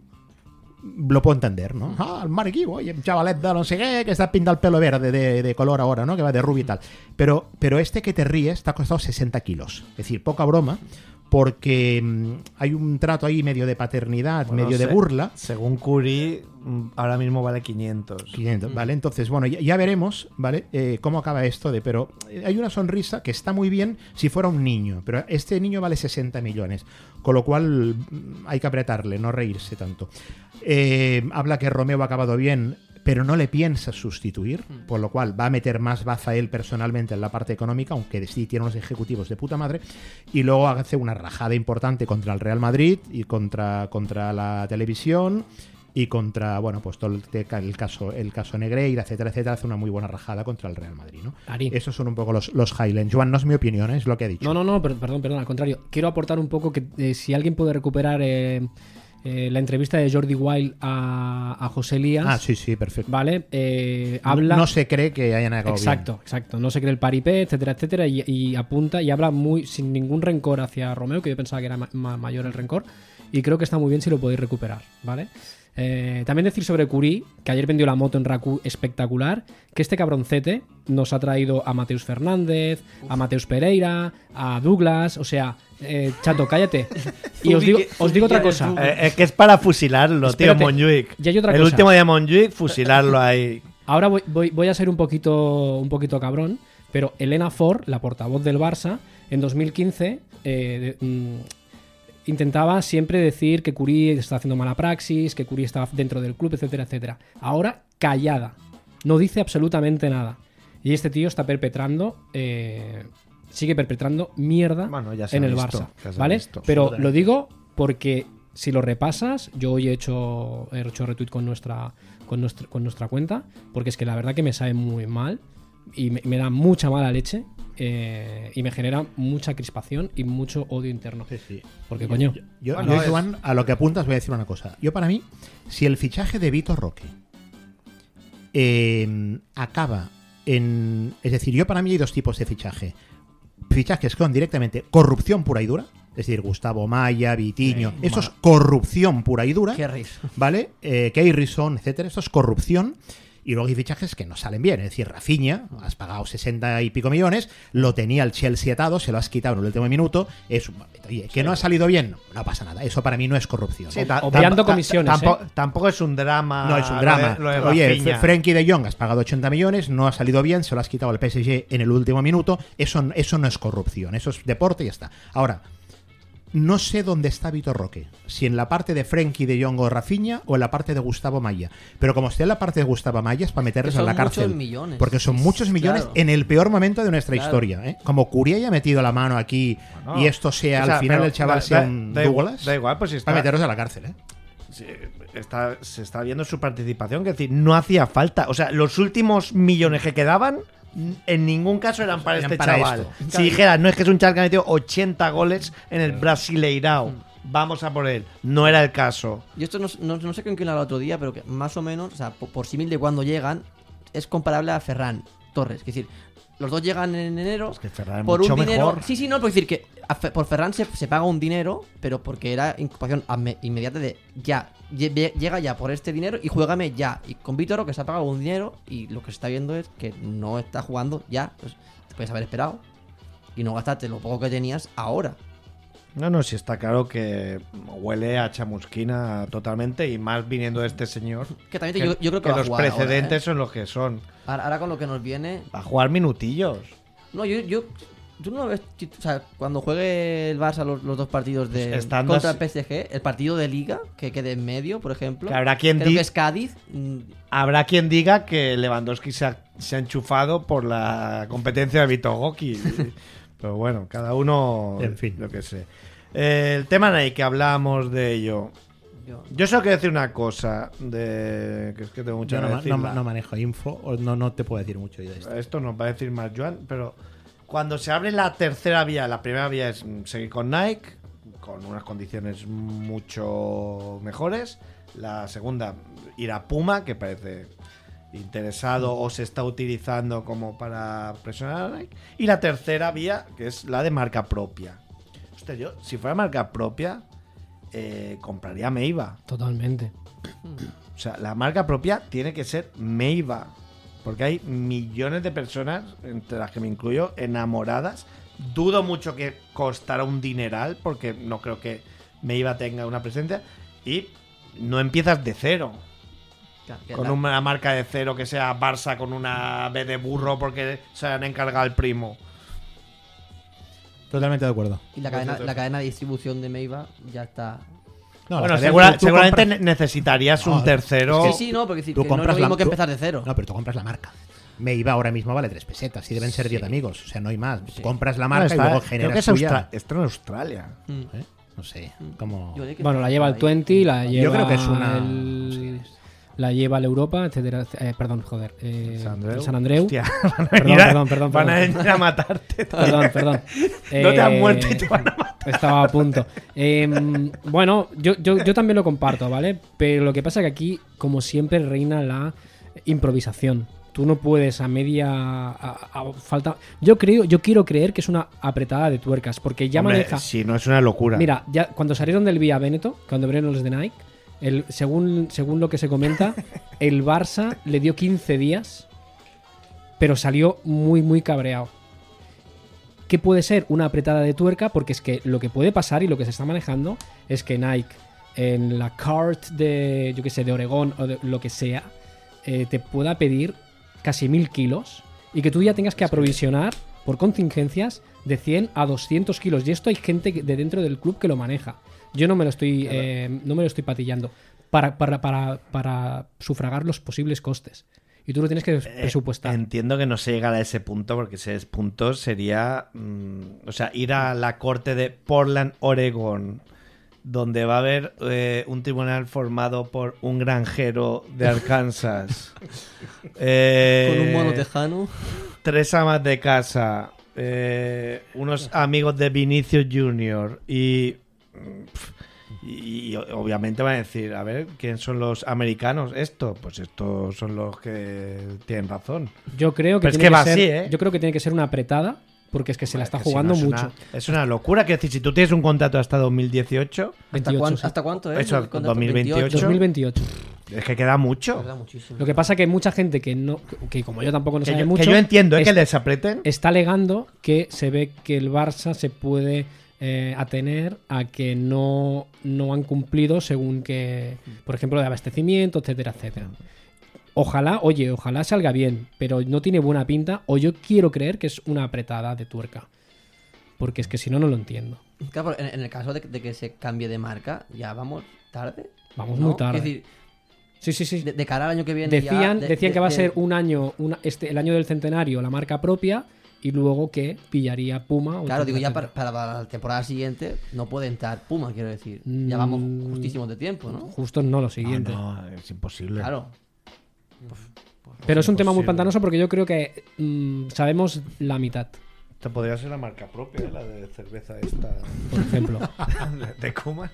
lo puedo entender, ¿no? Ah, el Marc Guiu, oye, chavalet de no sé qué, que está pintado el pelo verde de, de color ahora, ¿no? Que va de rubio y tal. Pero, pero este que te ríes te ha costado sesenta kilos. Es decir, poca broma, porque mm, hay un trato ahí medio de paternidad, Bueno, medio de se- burla. Según Curry, mm, ahora mismo vale quinientos. quinientos, ¿vale? Entonces, bueno, ya, ya veremos, ¿vale? Eh, cómo acaba esto de... Pero eh, hay una sonrisa que está muy bien si fuera un niño, pero este niño vale sesenta millones, con lo cual mm, hay que apretarle, no reírse tanto. Eh, habla que Romeo ha acabado bien, pero no le piensa sustituir, por lo cual va a meter más baza él personalmente en la parte económica, aunque sí tiene unos ejecutivos de puta madre, y luego hace una rajada importante contra el Real Madrid y contra, contra la televisión y contra, bueno, pues todo el, el caso el caso Negreira, etcétera, etcétera. Hace una muy buena rajada contra el Real Madrid, ¿no? Ari. Esos son un poco los, los highlights. Joan, no es mi opinión, ¿eh? Es lo que ha dicho. No, no, no, per- perdón, perdón, al contrario. Quiero aportar un poco que eh, si alguien puede recuperar eh, eh, la entrevista de Jordi Wild a, a José Elías. Ah, sí, sí, perfecto. Vale, eh, habla. No se cree que hayan acabado Exacto, bien. exacto. No se cree el paripé, etcétera, etcétera. Y, y apunta y habla muy sin ningún rencor hacia Romeo, que yo pensaba que era ma- ma- mayor el rencor. Y creo que está muy bien si lo podéis recuperar, ¿vale? Eh, también decir sobre Curie, que ayer vendió la moto en Raku espectacular, que este cabroncete nos ha traído a Mateus Fernández, a Mateus Pereira, a Douglas, o sea, eh, chato, cállate. Y os digo, os digo otra cosa. Eh, es que es para fusilarlo, Espérate, tío, Montjuic. y hay otra El cosa. último de Montjuic, fusilarlo ahí. Ahora voy, voy, voy a ser un poquito, un poquito cabrón, pero Elena Ford, la portavoz del Barça, en dos mil quince eh, de, mm, intentaba siempre decir que Curie está haciendo mala praxis, que Curie está dentro del club, etcétera, etcétera. Ahora, callada. No dice absolutamente nada. Y este tío está perpetrando... Eh, sigue perpetrando mierda Bueno, ya se en ha el visto, Barça, ya se ha ¿vale? visto. Pero lo digo porque si lo repasas, yo hoy he hecho, he hecho retweet con nuestra, con nuestra, con nuestra cuenta, porque es que la verdad que me sabe muy mal y me, me da mucha mala leche eh, y me genera mucha crispación y mucho odio interno. Sí, sí. Porque coño, Yo, yo, Bueno, yo, es- Joan, a lo que apuntas voy a decir una cosa. Yo para mí, si el fichaje de Vitor Roque eh, acaba en... Es decir, yo para mí hay dos tipos de fichaje. Fichajes con directamente corrupción pura y dura. Es decir, Gustavo Maya, Vitiño. Sí, eso es ma- corrupción pura y dura. Qué risa. ¿Vale? Eh, Keirison, etcétera. Esto es corrupción. Y luego hay fichajes que no salen bien. Es decir, Rafinha, has pagado sesenta y pico millones, lo tenía el Chelsea atado, se lo has quitado en el último minuto. Es, oye, ¿que no ha salido bien? No, no pasa nada. Eso para mí no es corrupción. Sí, ta- obviando tampo- comisiones, tampoco, ¿eh? tampoco es un drama. No es un lo drama. de- lo de Oye, Rafinha. Frenkie de Jong has pagado ochenta millones, no ha salido bien, se lo has quitado al P S G en el último minuto. Eso, eso no es corrupción, eso es deporte y ya está. Ahora, no sé dónde está Vitor Roque. Si en la parte de Frenkie de Jong o Rafinha o en la parte de Gustavo Maya. Pero como esté en la parte de Gustavo Maya es para meterles Que en son la cárcel. muchos millones. Porque son muchos millones Claro. en el peor momento de nuestra Claro. historia. ¿eh? Como Curie haya metido la mano aquí Bueno, y esto sea o sea, al final pero el chaval da- sea da- un da igual- Douglas. da igual, pues si está- para meterlos a la cárcel. ¿eh? Sí, está, se está viendo su participación, que es decir, no hacía falta. O sea, los últimos millones que quedaban, en ningún caso eran para Eran este para chaval. esto. Si dijeras, no es que es un chaval que ha metido ochenta goles en el Brasileirao, vamos a por él. No era el caso. Yo esto no, no, no sé con quién hablaba el otro día, pero que más o menos, o sea, por, por símil de cuando llegan, es comparable a Ferran Torres. Es decir, los dos llegan en enero Es que Ferran es por mucho un dinero. mejor. Sí, sí, no, por decir que a Fe- por Ferran se, se paga un dinero, pero porque era inculpación ame- inmediata de ya, lle- llega ya por este dinero y juégame ya. Y con Vítor que se ha pagado un dinero y lo que se está viendo es que no está jugando ya. Pues te puedes haber esperado y no gastarte lo poco que tenías ahora. No, no, sí está claro que huele a chamusquina totalmente y más viniendo de este señor. Que también te- yo- yo creo que va a los jugar ahora, precedentes ¿eh? son los que son. Ahora, ahora con lo que nos viene. Va a jugar minutillos. No, yo. yo ¿Tú no ves? O sea, cuando juegue el Barça los, los dos partidos de Pues estando contra el así- P S G, el partido de Liga, que quede en medio, por ejemplo. Que habrá quien creo di- que es Cádiz. mm, Habrá quien diga que Lewandowski se ha, se ha enchufado por la competencia de Vito Goki. Pero bueno, cada uno. En fin. Lo que sé. Eh, el tema Nike, que hablamos de ello. yo- Yo solo quiero decir una cosa. De, que es que tengo mucho Yo que no, ma- no, decirla. no manejo info, o no, no te puedo decir mucho yo de esto. Esto nos va a decir más Joan, pero cuando se abre la tercera vía, la primera vía es mm, seguir con Nike, con unas condiciones mucho mejores. La segunda, ir a Puma, que parece interesado o se está utilizando como para presionar a Nike. Y la tercera vía, que es la de marca propia. Hostia, yo, si fuera marca propia, eh, compraría Meiva. totalmente. O sea, la marca propia tiene que ser Meiva. Porque hay millones de personas, entre las que me incluyo, enamoradas. Dudo mucho que costará un dineral, porque no creo que Meiva tenga una presencia. Y no empiezas de cero. claro, que Con la- una marca de cero que sea Barça con una B de burro porque se han encargado el primo. Totalmente de acuerdo. Y la cadena, la cadena de distribución de Meiva ya está. No, Bueno, la segura- tú- tú seguramente compras- ne- necesitarías un No, tercero. Sí, sí, no, porque decir Tú que no es compras lo mismo la- que tú- empezar de cero. No, pero tú compras la marca. Meiva ahora mismo vale tres pesetas y deben ser diez amigos. O sea, no hay más. Tú compras la No, marca está- y luego creo generas que es tuya. Austra- está en Australia. Mm. ¿Eh? No sé. Como... Yo de que- Bueno, la lleva el ahí. veinte, la lleva Yo creo que es una- el- la lleva el Europa, etcétera. Eh, perdón, joder. Eh, San Andreu. el San Andreu. Hostia, van a Perdón, venir a- perdón, perdón, Van a perdón. venir a matarte. Perdón, perdón. No te han Eh, muerto y te van a matar. Estaba a punto. Eh, bueno, yo, yo, yo también lo comparto, ¿vale? Pero lo que pasa es que aquí, como siempre, reina la improvisación. Tú no puedes a media a- a falta. Yo creo, yo quiero creer que es una apretada de tuercas, porque ya Hombre, maneja. si no es una locura. Mira, ya cuando salieron del Vía Veneto, cuando abrieron los de Nike, El, según, según lo que se comenta, el Barça le dio quince días, pero salió muy, muy cabreado. ¿Qué puede ser? Una apretada de tuerca, porque es que lo que puede pasar y lo que se está manejando es que Nike, en la cart de, yo qué sé, de Oregón o de lo que sea, eh, te pueda pedir casi mil kilos y que tú ya tengas que aprovisionar por contingencias de cien a doscientos kilos. Y esto hay gente de dentro del club que lo maneja. Yo no me lo estoy, eh, no me lo estoy patillando para, para, para, para sufragar los posibles costes. Y tú lo tienes que presupuestar. Eh, entiendo que no se llega a ese punto, porque ese punto sería, mmm, o sea, ir a la corte de Portland, Oregón, donde va a haber eh, un tribunal formado por un granjero de Arkansas, eh, con un mono tejano, tres amas de casa, eh, unos amigos de Vinicius Junior y, y, y obviamente van a decir, a ver, ¿quién son los americanos? Esto, pues estos son los que tienen razón. Yo creo que, Pero tiene es que va ser, así, ¿eh? Yo creo que tiene que ser una apretada, porque es que se la está que si jugando no, es mucho. Una, es una locura. Que decir, si tú tienes un contrato hasta dos mil dieciocho... ¿Hasta, veintiocho, cuán, sí. ¿Hasta cuánto es? Eso, dos mil veintiocho. dos mil veintiocho. Es que queda mucho. Queda muchísimo. Lo que pasa es que hay mucha gente que no, que como yo tampoco no que sabe yo, mucho, que yo entiendo ¿eh? es, que les aprieten. Está alegando que se ve que el Barça se puede eh, atener a que no, no han cumplido según que, por ejemplo, de abastecimiento, etcétera, etcétera. Ojalá, oye, ojalá salga bien, pero no tiene buena pinta, o yo quiero creer que es una apretada de tuerca. Porque es que si no, no lo entiendo. Claro, en, en el caso de, de que se cambie de marca, ya vamos tarde. Vamos ¿no? muy tarde. Es decir, sí, sí, sí. De, de cara al año que viene. Decían, ya, de, decían de, que va a de, ser un año, una, este, el año del centenario, la marca propia, y luego que pillaría Puma. O claro, digo, ya etcétera. para, para la temporada siguiente no puede entrar Puma, quiero decir. Mm, Ya vamos justísimos de tiempo, ¿no? Justo no lo siguiente. No, no, es imposible. Claro. Pues, pues, Pero es un tema muy imposible. pantanoso porque yo creo que mmm, sabemos la mitad. Esto podría ser la marca propia, ¿eh? La de cerveza esta. Por ejemplo. de Kuma.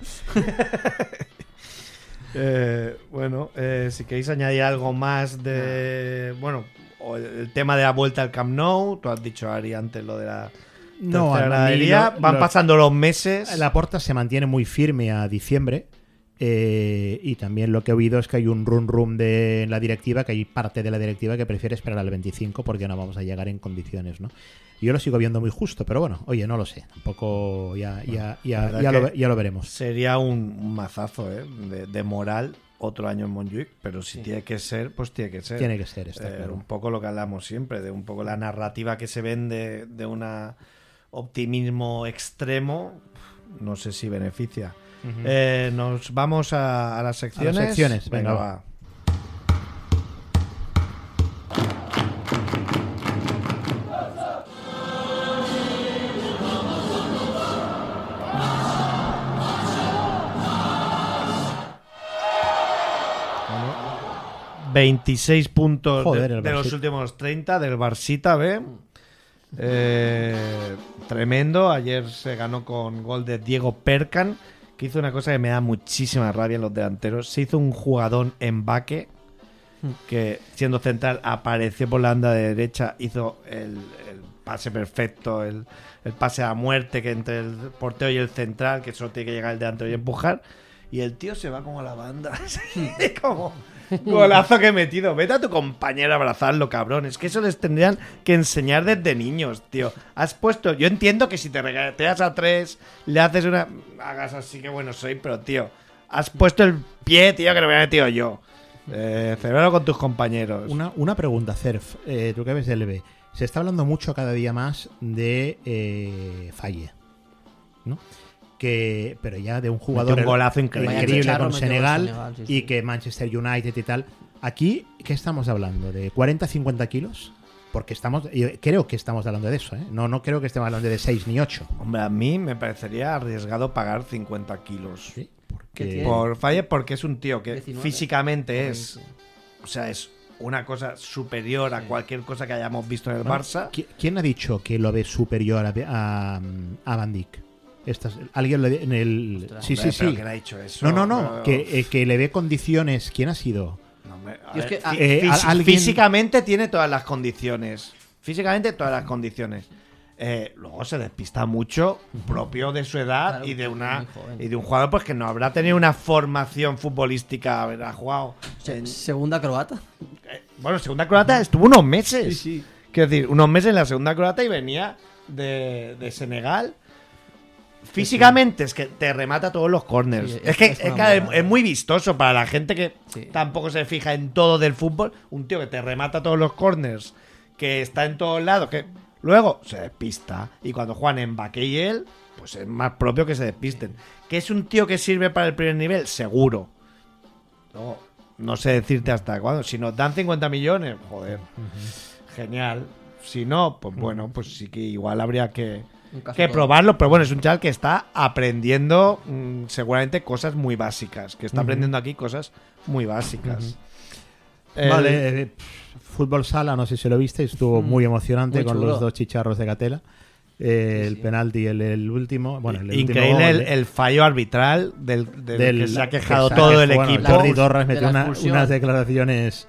eh, bueno, eh, si queréis añadir algo más de... Bueno, o el, el tema de la vuelta al Camp Nou. Tú has dicho, Ari, antes lo de la... No, tercera a mí gradería. lo- Van lo- pasando los meses. La Porta se mantiene muy firme a diciembre. eh, y también lo que he oído es que hay un run rum de en la directiva, que hay parte de la directiva que prefiere esperar al veinticinco porque no vamos a llegar en condiciones, ¿no? Yo lo sigo viendo muy justo, pero bueno, oye, no lo sé. Tampoco ya, ya, ya, La verdad ya, lo, que ve- ya lo veremos. Sería un, un mazazo, ¿eh? De, de moral otro año en Montjuic, pero si Sí. tiene que ser, pues tiene que ser. Tiene que ser, está Eh, claro. Un poco lo que hablamos siempre, de un poco la narrativa que se vende de un optimismo extremo, no sé si beneficia. Ujú. Eh, nos vamos a, a las secciones. A las secciones, venga, venga, va. va. veintiséis puntos Joder, de, el de los Barça. últimos treinta del Barsita B. Eh, tremendo. Ayer se ganó con gol de Diego Perkan, que hizo una cosa que me da muchísima rabia en los delanteros. Se hizo un jugadón en baque que, siendo central, apareció por la banda de derecha, hizo el, el pase perfecto, el, el pase a muerte que entre el portero y el central, que solo tiene que llegar el delantero y empujar. Y el tío se va como a la banda. como golazo que he metido. Vete a tu compañero a abrazarlo, cabrón. Es que eso les tendrían que enseñar desde niños, tío. Has puesto... Yo entiendo que si te regateas a tres, le haces una... Hagas así, que bueno soy, pero, tío, has puesto el pie, tío, que lo hubiera metido yo. Eh, celebralo con tus compañeros. Una, una pregunta, Cerf. Eh, tú que ves del B. Se está hablando mucho cada día más de eh, Falle, ¿no? Que, pero ya de un jugador Metió un golazo increíble. increíble Vaya, con metió Senegal, con Senegal, sí, sí. y que Manchester United y tal. Aquí, ¿qué estamos hablando? ¿De cuarenta a cincuenta kilos? Porque estamos, yo creo que estamos hablando de eso, ¿eh? No, no creo que estemos hablando de seis ni ocho. Hombre, a mí me parecería arriesgado pagar cincuenta kilos. Sí, ¿Qué porque tiene? Por Falle, porque es un tío que diecinueve. físicamente es... veinte. O sea, es una cosa superior a cualquier cosa que hayamos visto en el Barça. ¿Qui- ¿Quién ha dicho que lo ve superior a, a, a Van Dijk? Estas- alguien lo de- en el Ostras, sí Hombre, sí pero sí ¿quién ha dicho eso? no no no Pero- que, eh, que le ve condiciones. ¿Quién ha sido? No, hombre, a Yo es ver, que, ah, fí- eh, físi- a- alguien- Físicamente tiene todas las condiciones. Físicamente todas las condiciones. Eh, luego se despista mucho, propio de su edad Claro, y de una muy joven. y de un jugador pues que no habrá tenido una formación futbolística, habrá jugado Se- en- Segunda croata. eh, bueno, segunda croata estuvo unos meses. Sí, sí. Quiero decir, unos meses en la segunda croata y venía de, de Senegal. Físicamente es que te remata todos los corners. Sí, es, es- que, es es, una que maravilla. es muy vistoso para la gente que Sí. tampoco se fija en todo del fútbol. Un tío que te remata todos los corners, que está en todos lados, que luego se despista. Y cuando juegan en Mbappé y él, pues es más propio que se despisten. ¿Que es un tío que sirve para el primer nivel? Seguro. Luego, no sé decirte hasta cuándo. Si nos dan cincuenta millones, joder, genial. Si no, pues bueno, pues sí que igual habría que, Un caso que todo. probarlo. Pero bueno, es un chaval que está aprendiendo mm, seguramente cosas muy básicas. Que está aprendiendo aquí cosas muy básicas. El- Vale, eh, fútbol sala, no sé si lo viste, estuvo muy emocionante Muy con chulo. los dos chicharros de Catela. Eh, el penalti y el, el último. Bueno, el Increíble último el, gol, el fallo arbitral del, del del- que se ha que quejado se ha todo quejado, el bueno, equipo. Jordi Torres de metió la una- expulsión. unas declaraciones.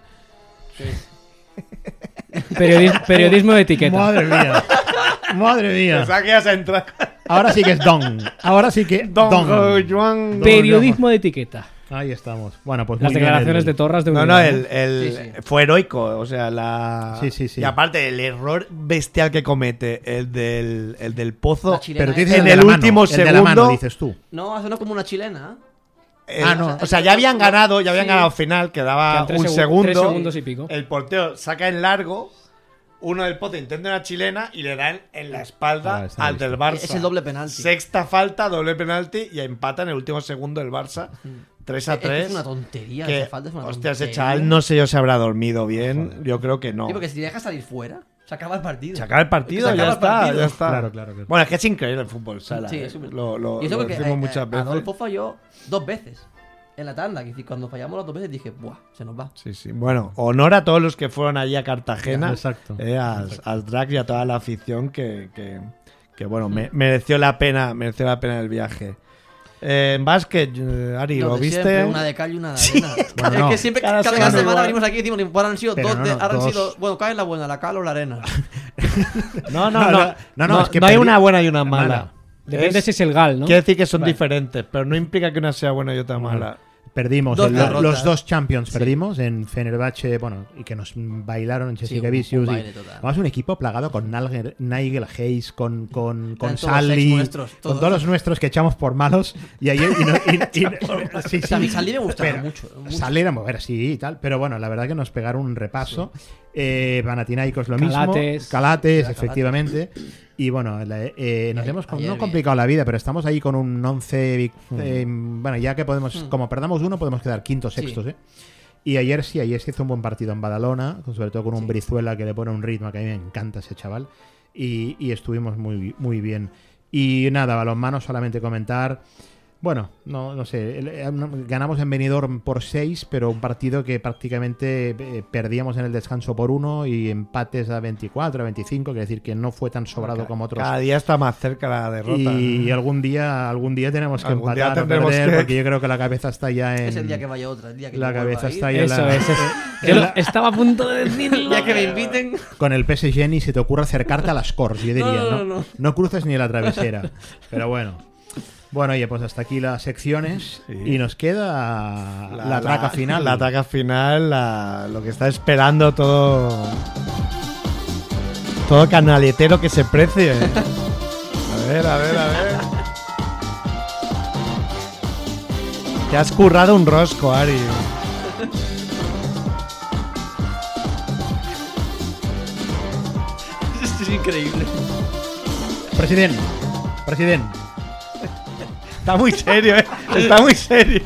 Periodis- periodismo de etiqueta. Madre mía. Madre mía. Pensaba que ibas a entrar. Ahora sí que es Don. Ahora sí que Don Don. Juan. Periodismo de etiqueta. Ahí estamos. Bueno, pues Las muy bien declaraciones el- de Torras de No, unidad, no, el, el- Sí, sí. fue heroico. O sea, la. Sí, sí, sí. Y aparte, el error bestial que comete, el del, el del pozo. La chilena Pero tú esa. dices En el, de el la mano, último el de la segundo- mano, dices tú. No, ha sonado como una chilena. el- Ah, no. O sea, ya habían ganado, ya habían Sí. ganado final, quedaba Quedan tres un segu- segundo. tres segundos y pico. El portero saca en largo. Uno del pozo intenta una chilena y le dan en la espalda Ah, está al listo. del Barça. Es el doble penalti. Sexta falta, doble penalti y empata en el último segundo el Barça. tres a Es que tres. Es una tontería. Que, esa falta es una hostia, ese tontería. chaval no sé yo se habrá dormido bien. Yo creo que no. Sí, porque si deja salir fuera, se acaba el partido. Se acaba el partido, Es que se ya acaba el está, partido. ya está. Claro, claro, claro. Bueno, es que es increíble el fútbol sala. Sí, ¿eh? es súper- Lo, lo, Y eso lo porque decimos eh, muchas eh, veces. Adolfo falló dos veces en la tanda. Que cuando fallamos las dos veces dije, buah, se nos va. Sí, sí. Bueno, honor a todos los que fueron allí a Cartagena. Exacto. eh, al, al drag y a toda la afición que, que, que, bueno, me- mereció la pena, mereció la pena el viaje. Eh, en básquet, eh, Ari, Lo ¿lo de viste? siempre, una de cal y una de arena. Bueno, es no. que siempre, Cada cada, semana semana igual. venimos aquí y decimos, ahora han sido Pero dos, no, de- no, ahora han dos. sido, bueno, ¿cuál es la buena? ¿La cal o la arena? No, no, No, no. no, no, No, es que no hay perdí- una buena y una mala. Mala. Depende Es- si es el Gal, ¿no? Quiere decir que son Vale. diferentes, pero no implica que una sea buena y otra mala. Perdimos Dos el- derrotas. los dos Champions, perdimos en Fenerbahce, bueno, y que nos bailaron en Sí, Jessica un- Vicious. un y- baile total. Además, un equipo plagado con Nigel, Nigel Hayes, con, con, con todos los Sally, ex nuestros, con todos. todos los nuestros que echamos por malos. Y ayer. Y, no- y- y- sí, sí. A mí Sally me gustaba Pero mucho, mucho. Sally era mover así y tal, pero bueno, la verdad que nos pegaron un repaso. Eh, Panathinaikos lo mismo. Calates. Calates, Calates. efectivamente. Y bueno, la- eh, nos Ayer- hemos com- ayer no bien. complicado la vida, pero estamos ahí con un once. vic- eh, bueno, ya que podemos, como perdamos uno, podemos quedar quintos, Sí. sextos, ¿eh? Y ayer sí, ayer se hizo un buen partido en Badalona, sobre todo con un Sí. Brizuela que le pone un ritmo que a mí me encanta ese chaval. Y, y estuvimos muy, muy bien. Y nada, balonmano, solamente comentar. Bueno, no, no sé. el- eh, no- Ganamos en Benidorm por seis, pero un partido que prácticamente eh, perdíamos en el descanso por uno y empates a veinticuatro, a veinticinco, quiere decir que no fue tan sobrado como otros. Cada día está más cerca la derrota. Y ¿eh? algún día, algún día tenemos que Algún día empatar o tendremos perder, que- porque yo creo que la cabeza está ya en. Es el día que vaya otra, el día que La yo vuelva cabeza a ir. está ya en Eso la- es. es- en Yo lo- la- estaba a punto de decirlo. El día que me inviten. Con el P S G ni se te ocurre acercarte a las Corts, yo diría. No, No, no, no, no. No cruces ni a la travesera. Pero bueno. Bueno, oye, pues hasta aquí las secciones. Sí. Y nos queda la, traca final. La traca final, la- lo que está esperando todo. Todo canaletero que se precie. A ver, a ver, a ver. Te has currado un rosco, Ari. Esto es increíble. Presidente. Presidente. Está muy serio, ¿eh? Está muy serio.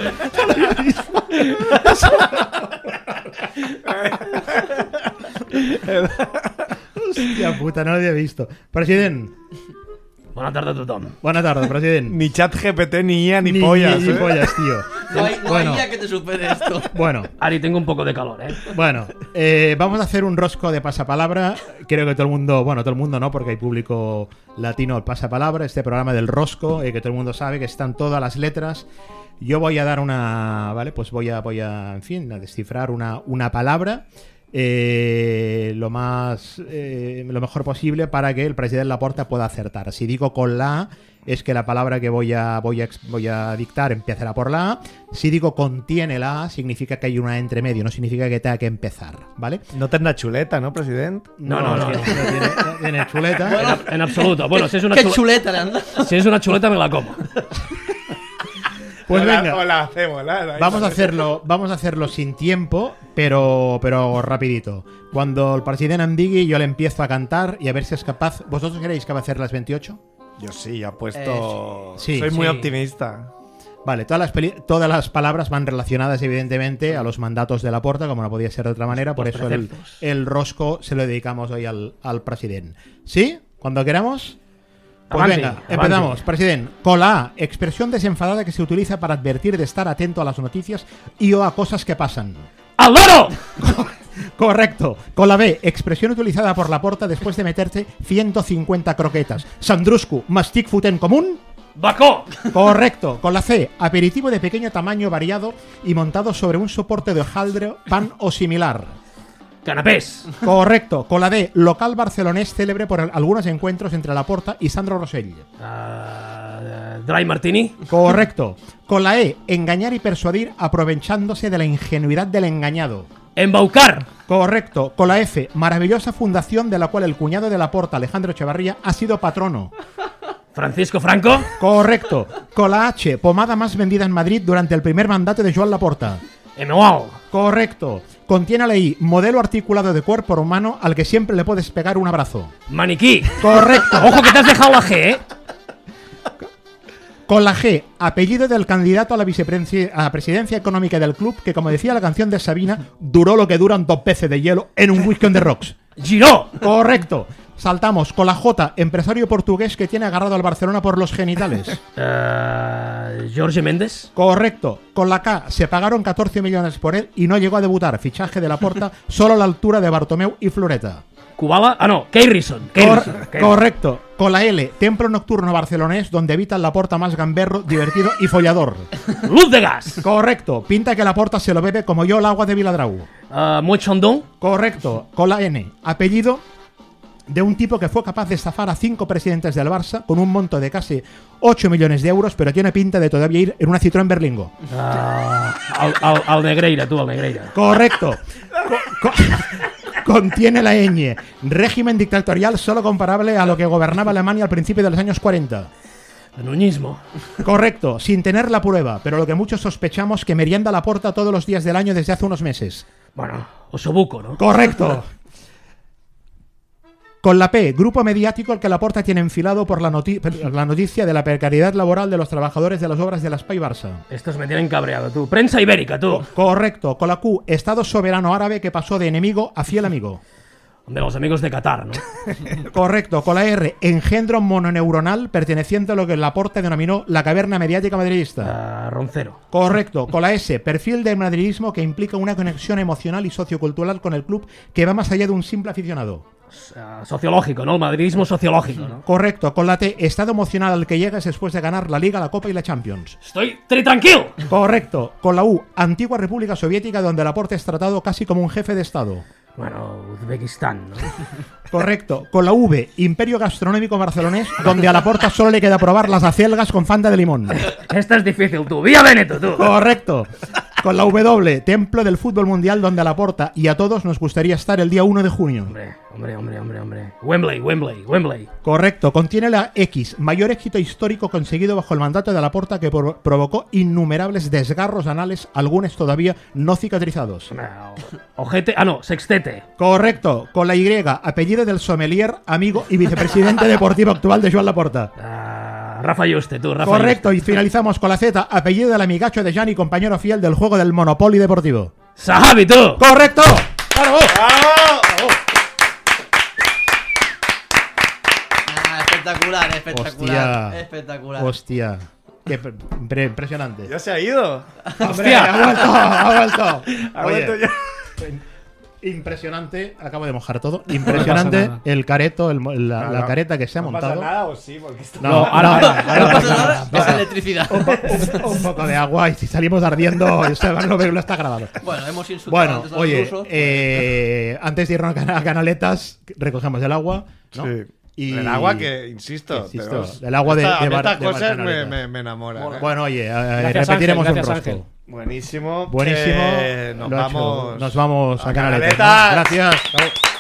Hostia puta, no lo había visto. Presidente. Buenas tardes a tothom. Buenas tardes, presidente. Ni chat G P T, ni I A, ni, Ni- pollas. ni ¿eh? pollas, tío. No hay, no Bueno. hay día que te supere esto. Bueno, Ari, tengo un poco de calor, ¿eh? bueno, eh, vamos a hacer un rosco de pasapalabra. Creo que todo el mundo, bueno, todo el mundo no, porque hay público latino al pasapalabra. Este programa del rosco, eh, que todo el mundo sabe que están todas las letras. Yo voy a dar una, vale, pues voy a, voy a, en fin, a descifrar una, una palabra. eh, lo más eh, lo mejor posible para que el presidente Laporta pueda acertar. Si digo con la A, es que la palabra que voy a, voy a, voy a dictar empezará por la A. Si digo contiene la A, significa que hay una entre medio, no significa que tenga que empezar, ¿vale? No tendrá chuleta, ¿no, presidente? No, no, no. Es que no tiene, no tiene chuleta. Bueno, en, en absoluto. Bueno, si es una ¿Qué chule- chuleta le anda? Si es una chuleta me la como. Pues O la- venga. o la hacemos, la- Vamos a hacerlo, vamos a hacerlo sin tiempo, pero, pero rapidito. Cuando el presidente em digui, yo le empiezo a cantar y a ver si es capaz. ¿Vosotros queréis que va a hacer las veintiocho? Yo sí, ya he puesto... Eh, sí. Soy muy Sí. optimista. Vale, todas las, peli- todas las palabras van relacionadas evidentemente a los mandatos de Laporta, como no podía ser de otra manera, por Los eso el, preceptos. el rosco se lo dedicamos hoy al, al presidente. ¿Sí? Cuando queramos. Pues Avante, venga, avante. empezamos, presidente. Con la A, expresión desenfadada que se utiliza para advertir de estar atento a las noticias y o a cosas que pasan. ¡Al loro! Correcto. Con la B, expresión utilizada por Laporta después de meterse ciento cincuenta croquetas. Sandruscu, mastic futen común. ¡Bacó! Correcto. Con la C, aperitivo de pequeño tamaño variado y montado sobre un soporte de hojaldre, pan o similar. ¡Canapés! Correcto. Con la D, local barcelonés célebre por el- algunos encuentros entre Laporta y Sandro Rosell. Ah, Dry Martini. Correcto. Con la E, engañar y persuadir aprovechándose de la ingenuidad del engañado. ¡Embaucar! Correcto. Con la F, maravillosa fundación de la cual el cuñado de Laporta, Alejandro Echevarría, ha sido patrono. ¿Francisco Franco? Correcto. Con la H, pomada más vendida en Madrid durante el primer mandato de Joan Laporta. ¡Emual! Correcto. Contiene la I, modelo articulado de cuerpo humano al que siempre le puedes pegar un abrazo. ¡Maniquí! Correcto. ¡Ojo que te has dejado la G, eh! Con la G, apellido del candidato a la vicepresidencia a la presidencia económica del club que, como decía la canción de Sabina, duró lo que duran dos peces de hielo en un whisky on the rocks. ¡Giró! Correcto. Saltamos. Con la J, empresario portugués que tiene agarrado al Barcelona por los genitales. Eh, ¿Jorge Méndez? Correcto. Con la K, se pagaron catorce millones por él y no llegó a debutar. Fichaje de Laporta solo a la altura de Bartomeu y Floreta. ¿Cubala? Ah, no, Kay Rison. Cor- correcto. Con la L, templo nocturno barcelonés donde habita el Laporta más gamberro, divertido y follador. ¡Luz de gas! Correcto. Pinta que Laporta se lo bebe como yo el agua de Viladrau. Uh, ¿Muy Chandon? Correcto. Con la N, apellido de un tipo que fue capaz de estafar a cinco presidentes del Barça con un monto de casi ocho millones de euros, pero tiene pinta de todavía ir en una Citroën Berlingo. Uh, al, al, al Negreira, tú, al Negreira. Correcto. Co- co- Contiene la ñ. Régimen dictatorial solo comparable a lo que gobernaba Alemania al principio de los años cuarenta. Nuñismo. Correcto, sin tener la prueba, pero lo que muchos sospechamos que merienda Laporta todos los días del año desde hace unos meses. Bueno, osobuco, ¿no? Correcto. Con la P, grupo mediático al que Laporta tiene enfilado por la, noti- la noticia de la precariedad laboral de los trabajadores de las obras de la Spy Barça. Estos me tienen cabreado, tú. Prensa ibérica, tú. Correcto. Con la Q, Estado soberano árabe que pasó de enemigo a fiel amigo. De los amigos de Qatar, ¿no? Correcto. Con la R, engendro mononeuronal perteneciente a lo que Laporta denominó la caverna mediática madridista. Uh, Roncero. Correcto. Con la S, perfil del madridismo que implica una conexión emocional y sociocultural con el club que va más allá de un simple aficionado. Uh, sociológico, ¿no? El madridismo sociológico, ¿no? Correcto. Con la T, estado emocional al que llegas después de ganar la Liga, la Copa y la Champions. Estoy tri tranquilo. Correcto. Con la U, antigua República Soviética donde Laporta es tratado casi como un jefe de Estado. Bueno, Uzbekistán, ¿no? Correcto. Con la V, Imperio Gastronómico Barcelonés donde a Laporta solo le queda probar las acelgas con Fanta de limón. Esta es difícil, tú. ¡Vía Veneto, tú! Correcto. Con la W, Templo del Fútbol Mundial donde a Laporta y a todos nos gustaría estar el día uno de junio. Hombre, hombre, hombre, hombre, hombre. Wembley, Wembley, Wembley. Correcto. Contiene la X, mayor éxito histórico conseguido bajo el mandato de Laporta que por- provocó innumerables desgarros anales, algunos todavía no cicatrizados. Ojete. Ah, no, sextete. Correcto. Con la Y, apellido del sommelier, amigo y vicepresidente deportivo actual de Joan Laporta. Uh, Rafa Yuste, tú, Rafa Correcto. Yuste. Y finalizamos con la Z, apellido del amigacho de Jan y compañero fiel del juego del Monopoly deportivo. Sahabi, tú. Correcto. ¡Bravo! Ah, espectacular, espectacular. Hostia. Espectacular. Hostia. Qué pre- pre- impresionante. Ya se ha ido. Hombre, ha vuelto, ha vuelto. Ha Oye, vuelto ya. Impresionante, acabo de mojar todo. Impresionante nada. el careto, el, la, Claro. la careta que se ha ¿No montado. pasa nada o sí? Porque está... No, No, ahora- no, ahora- no, No no pasa nada, no, es no. electricidad. Un, po- un- un poco de agua y si salimos ardiendo, esto no lo, lo está grabado. Bueno, hemos insultado Bueno, antes a los oye, rusos. eh, antes de irnos a cana- a canaletas, recogemos el agua, ¿no? Sí. Y- El agua que, insisto, Insisto, tenemos- el agua de- esta- de bar- estas de bar cosas me, Canaletas. me, me enamoran. ¿eh? Bueno, oye, eh, Gracias, repetiremos Ángel, un gracias, rostro. Ángel. Buenísimo. Buenísimo. Eh, nos, Lo ha hecho. vamos, Nos vamos a, a Canaletas. Canaletas. ¿no? Gracias. Chao.